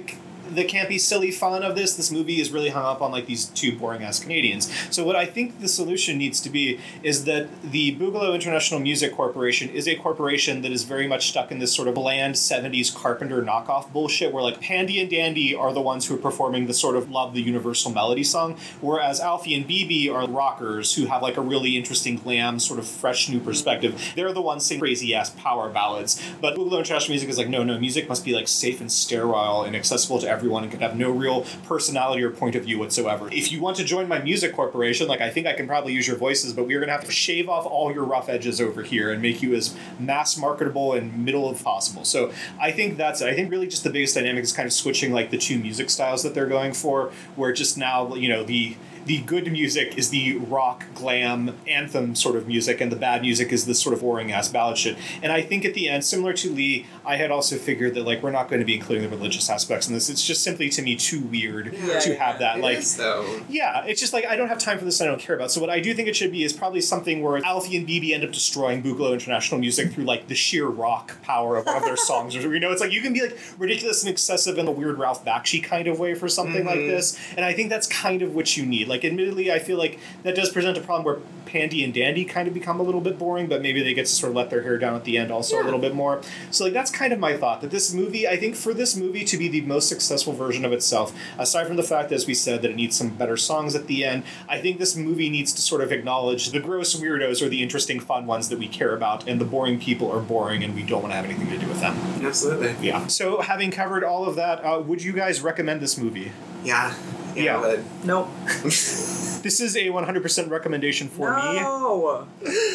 the campy, silly fun of this, this movie is really hung up on like these two boring-ass Canadians. So what I think the solution needs to be is that the Boogaloo International Music Corporation is a corporation that is very much stuck in this sort of bland seventies Carpenter knockoff bullshit where like Pandy and Dandy are the ones who are performing the sort of Love the Universal Melody song, whereas Alfie and B B are rockers who have like a really interesting glam, sort of fresh new perspective. They're the ones singing crazy-ass power ballads. But Boogaloo International Music is like, no, no, music must be like safe and sterile and accessible to everyone and can have no real personality or point of view whatsoever. If you want to join my music corporation, like I think I can probably use your voices, but we're going to have to shave off all your rough edges over here and make you as mass marketable and middle of possible. So I think that's it. I think really just the biggest dynamic is kind of switching like the two music styles that they're going for, where just now, you know, the the good music is the rock, glam, anthem sort of music, and the bad music is this sort of boring-ass ballad shit. And I think at the end, similar to Lee, I had also figured that, like, we're not going to be including the religious aspects in this. It's just simply, to me, too weird Yeah, to yeah, have that. it Like, is, though. yeah, it's just like, I don't have time for this and I don't care about it. So what I do think it should be is probably something where Alfie and B B end up destroying Boogaloo International Music through, like, the sheer rock power of one of their songs. Or, you know, it's like, you can be, like, ridiculous and excessive in a weird Ralph Bakshi kind of way for something Mm-hmm. like this. And I think that's kind of what you need. Like, admittedly, I feel like that does present a problem where Pandy and Dandy kind of become a little bit boring, but maybe they get to sort of let their hair down at the end also Yeah. a little bit more. So, like, that's kind of my thought, that this movie, I think for this movie to be the most successful version of itself, aside from the fact, as we said, that it needs some better songs at the end, I think this movie needs to sort of acknowledge the gross weirdos are the interesting, fun ones that we care about, and the boring people are boring, and we don't want to have anything to do with them. Absolutely. Yeah. So, having covered all of that, uh, would you guys recommend this movie? Yeah. Yeah. Yeah. I would. Nope. This is a one hundred percent recommendation for me. No.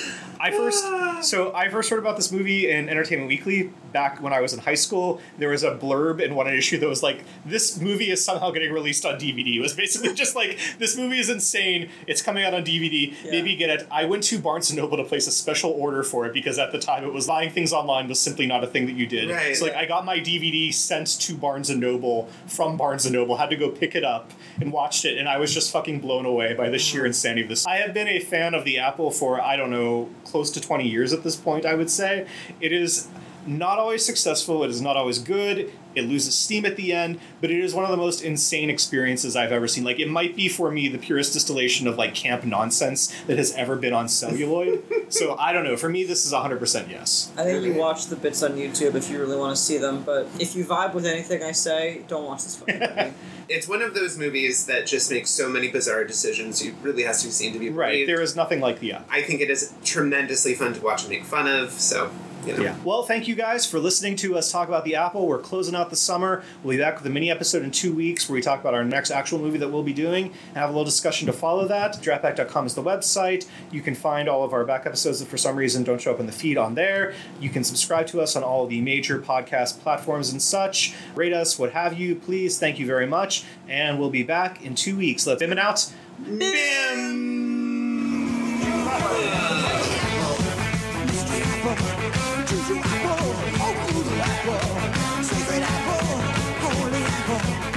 I first, so I first heard about this movie in Entertainment Weekly back when I was in high school. There was a blurb in one issue that was like, "This movie is somehow getting released on D V D." It was basically just like, "This movie is insane. It's coming out on D V D. Yeah. Maybe get it." I went to Barnes and Noble to place a special order for it because at the time it was buying things online was simply not a thing that you did. Right. So like, I got my D V D sent to Barnes and Noble from Barnes and Noble. Had to go pick it up and watched it, and I was just fucking blown away by the sheer insanity of this. I have been a fan of the Apple for, I don't know, close to twenty years at this point, I would say. It is not always successful. It is not always good. It loses steam at the end, but it is one of the most insane experiences I've ever seen. Like, it might be, for me, the purest distillation of, like, camp nonsense that has ever been on celluloid. So, I don't know. For me, this is one hundred percent yes. I think you watch the bits on YouTube if you really want to see them, but if you vibe with anything I say, don't watch this fucking movie. It's one of those movies that just makes so many bizarre decisions. You really has to be seen to be Right. believed. There is nothing like the app. I think it is tremendously fun to watch and make fun of. So, you know. Yeah. Well, thank you guys for listening to us talk about the Apple. We're closing out the summer. We'll be back with a mini episode in two weeks where we talk about our next actual movie that we'll be doing and have a little discussion to follow that. draftback dot com is the website. You can find all of our back episodes that for some reason don't show up in the feed on there. You can subscribe to us on all the major podcast platforms and such. Rate us, what have you. Please, thank you very much. And we'll be back in two weeks. Let's bim it out. Bim! Choose your apple, oh, choose your apple. Secret apple, holy apple.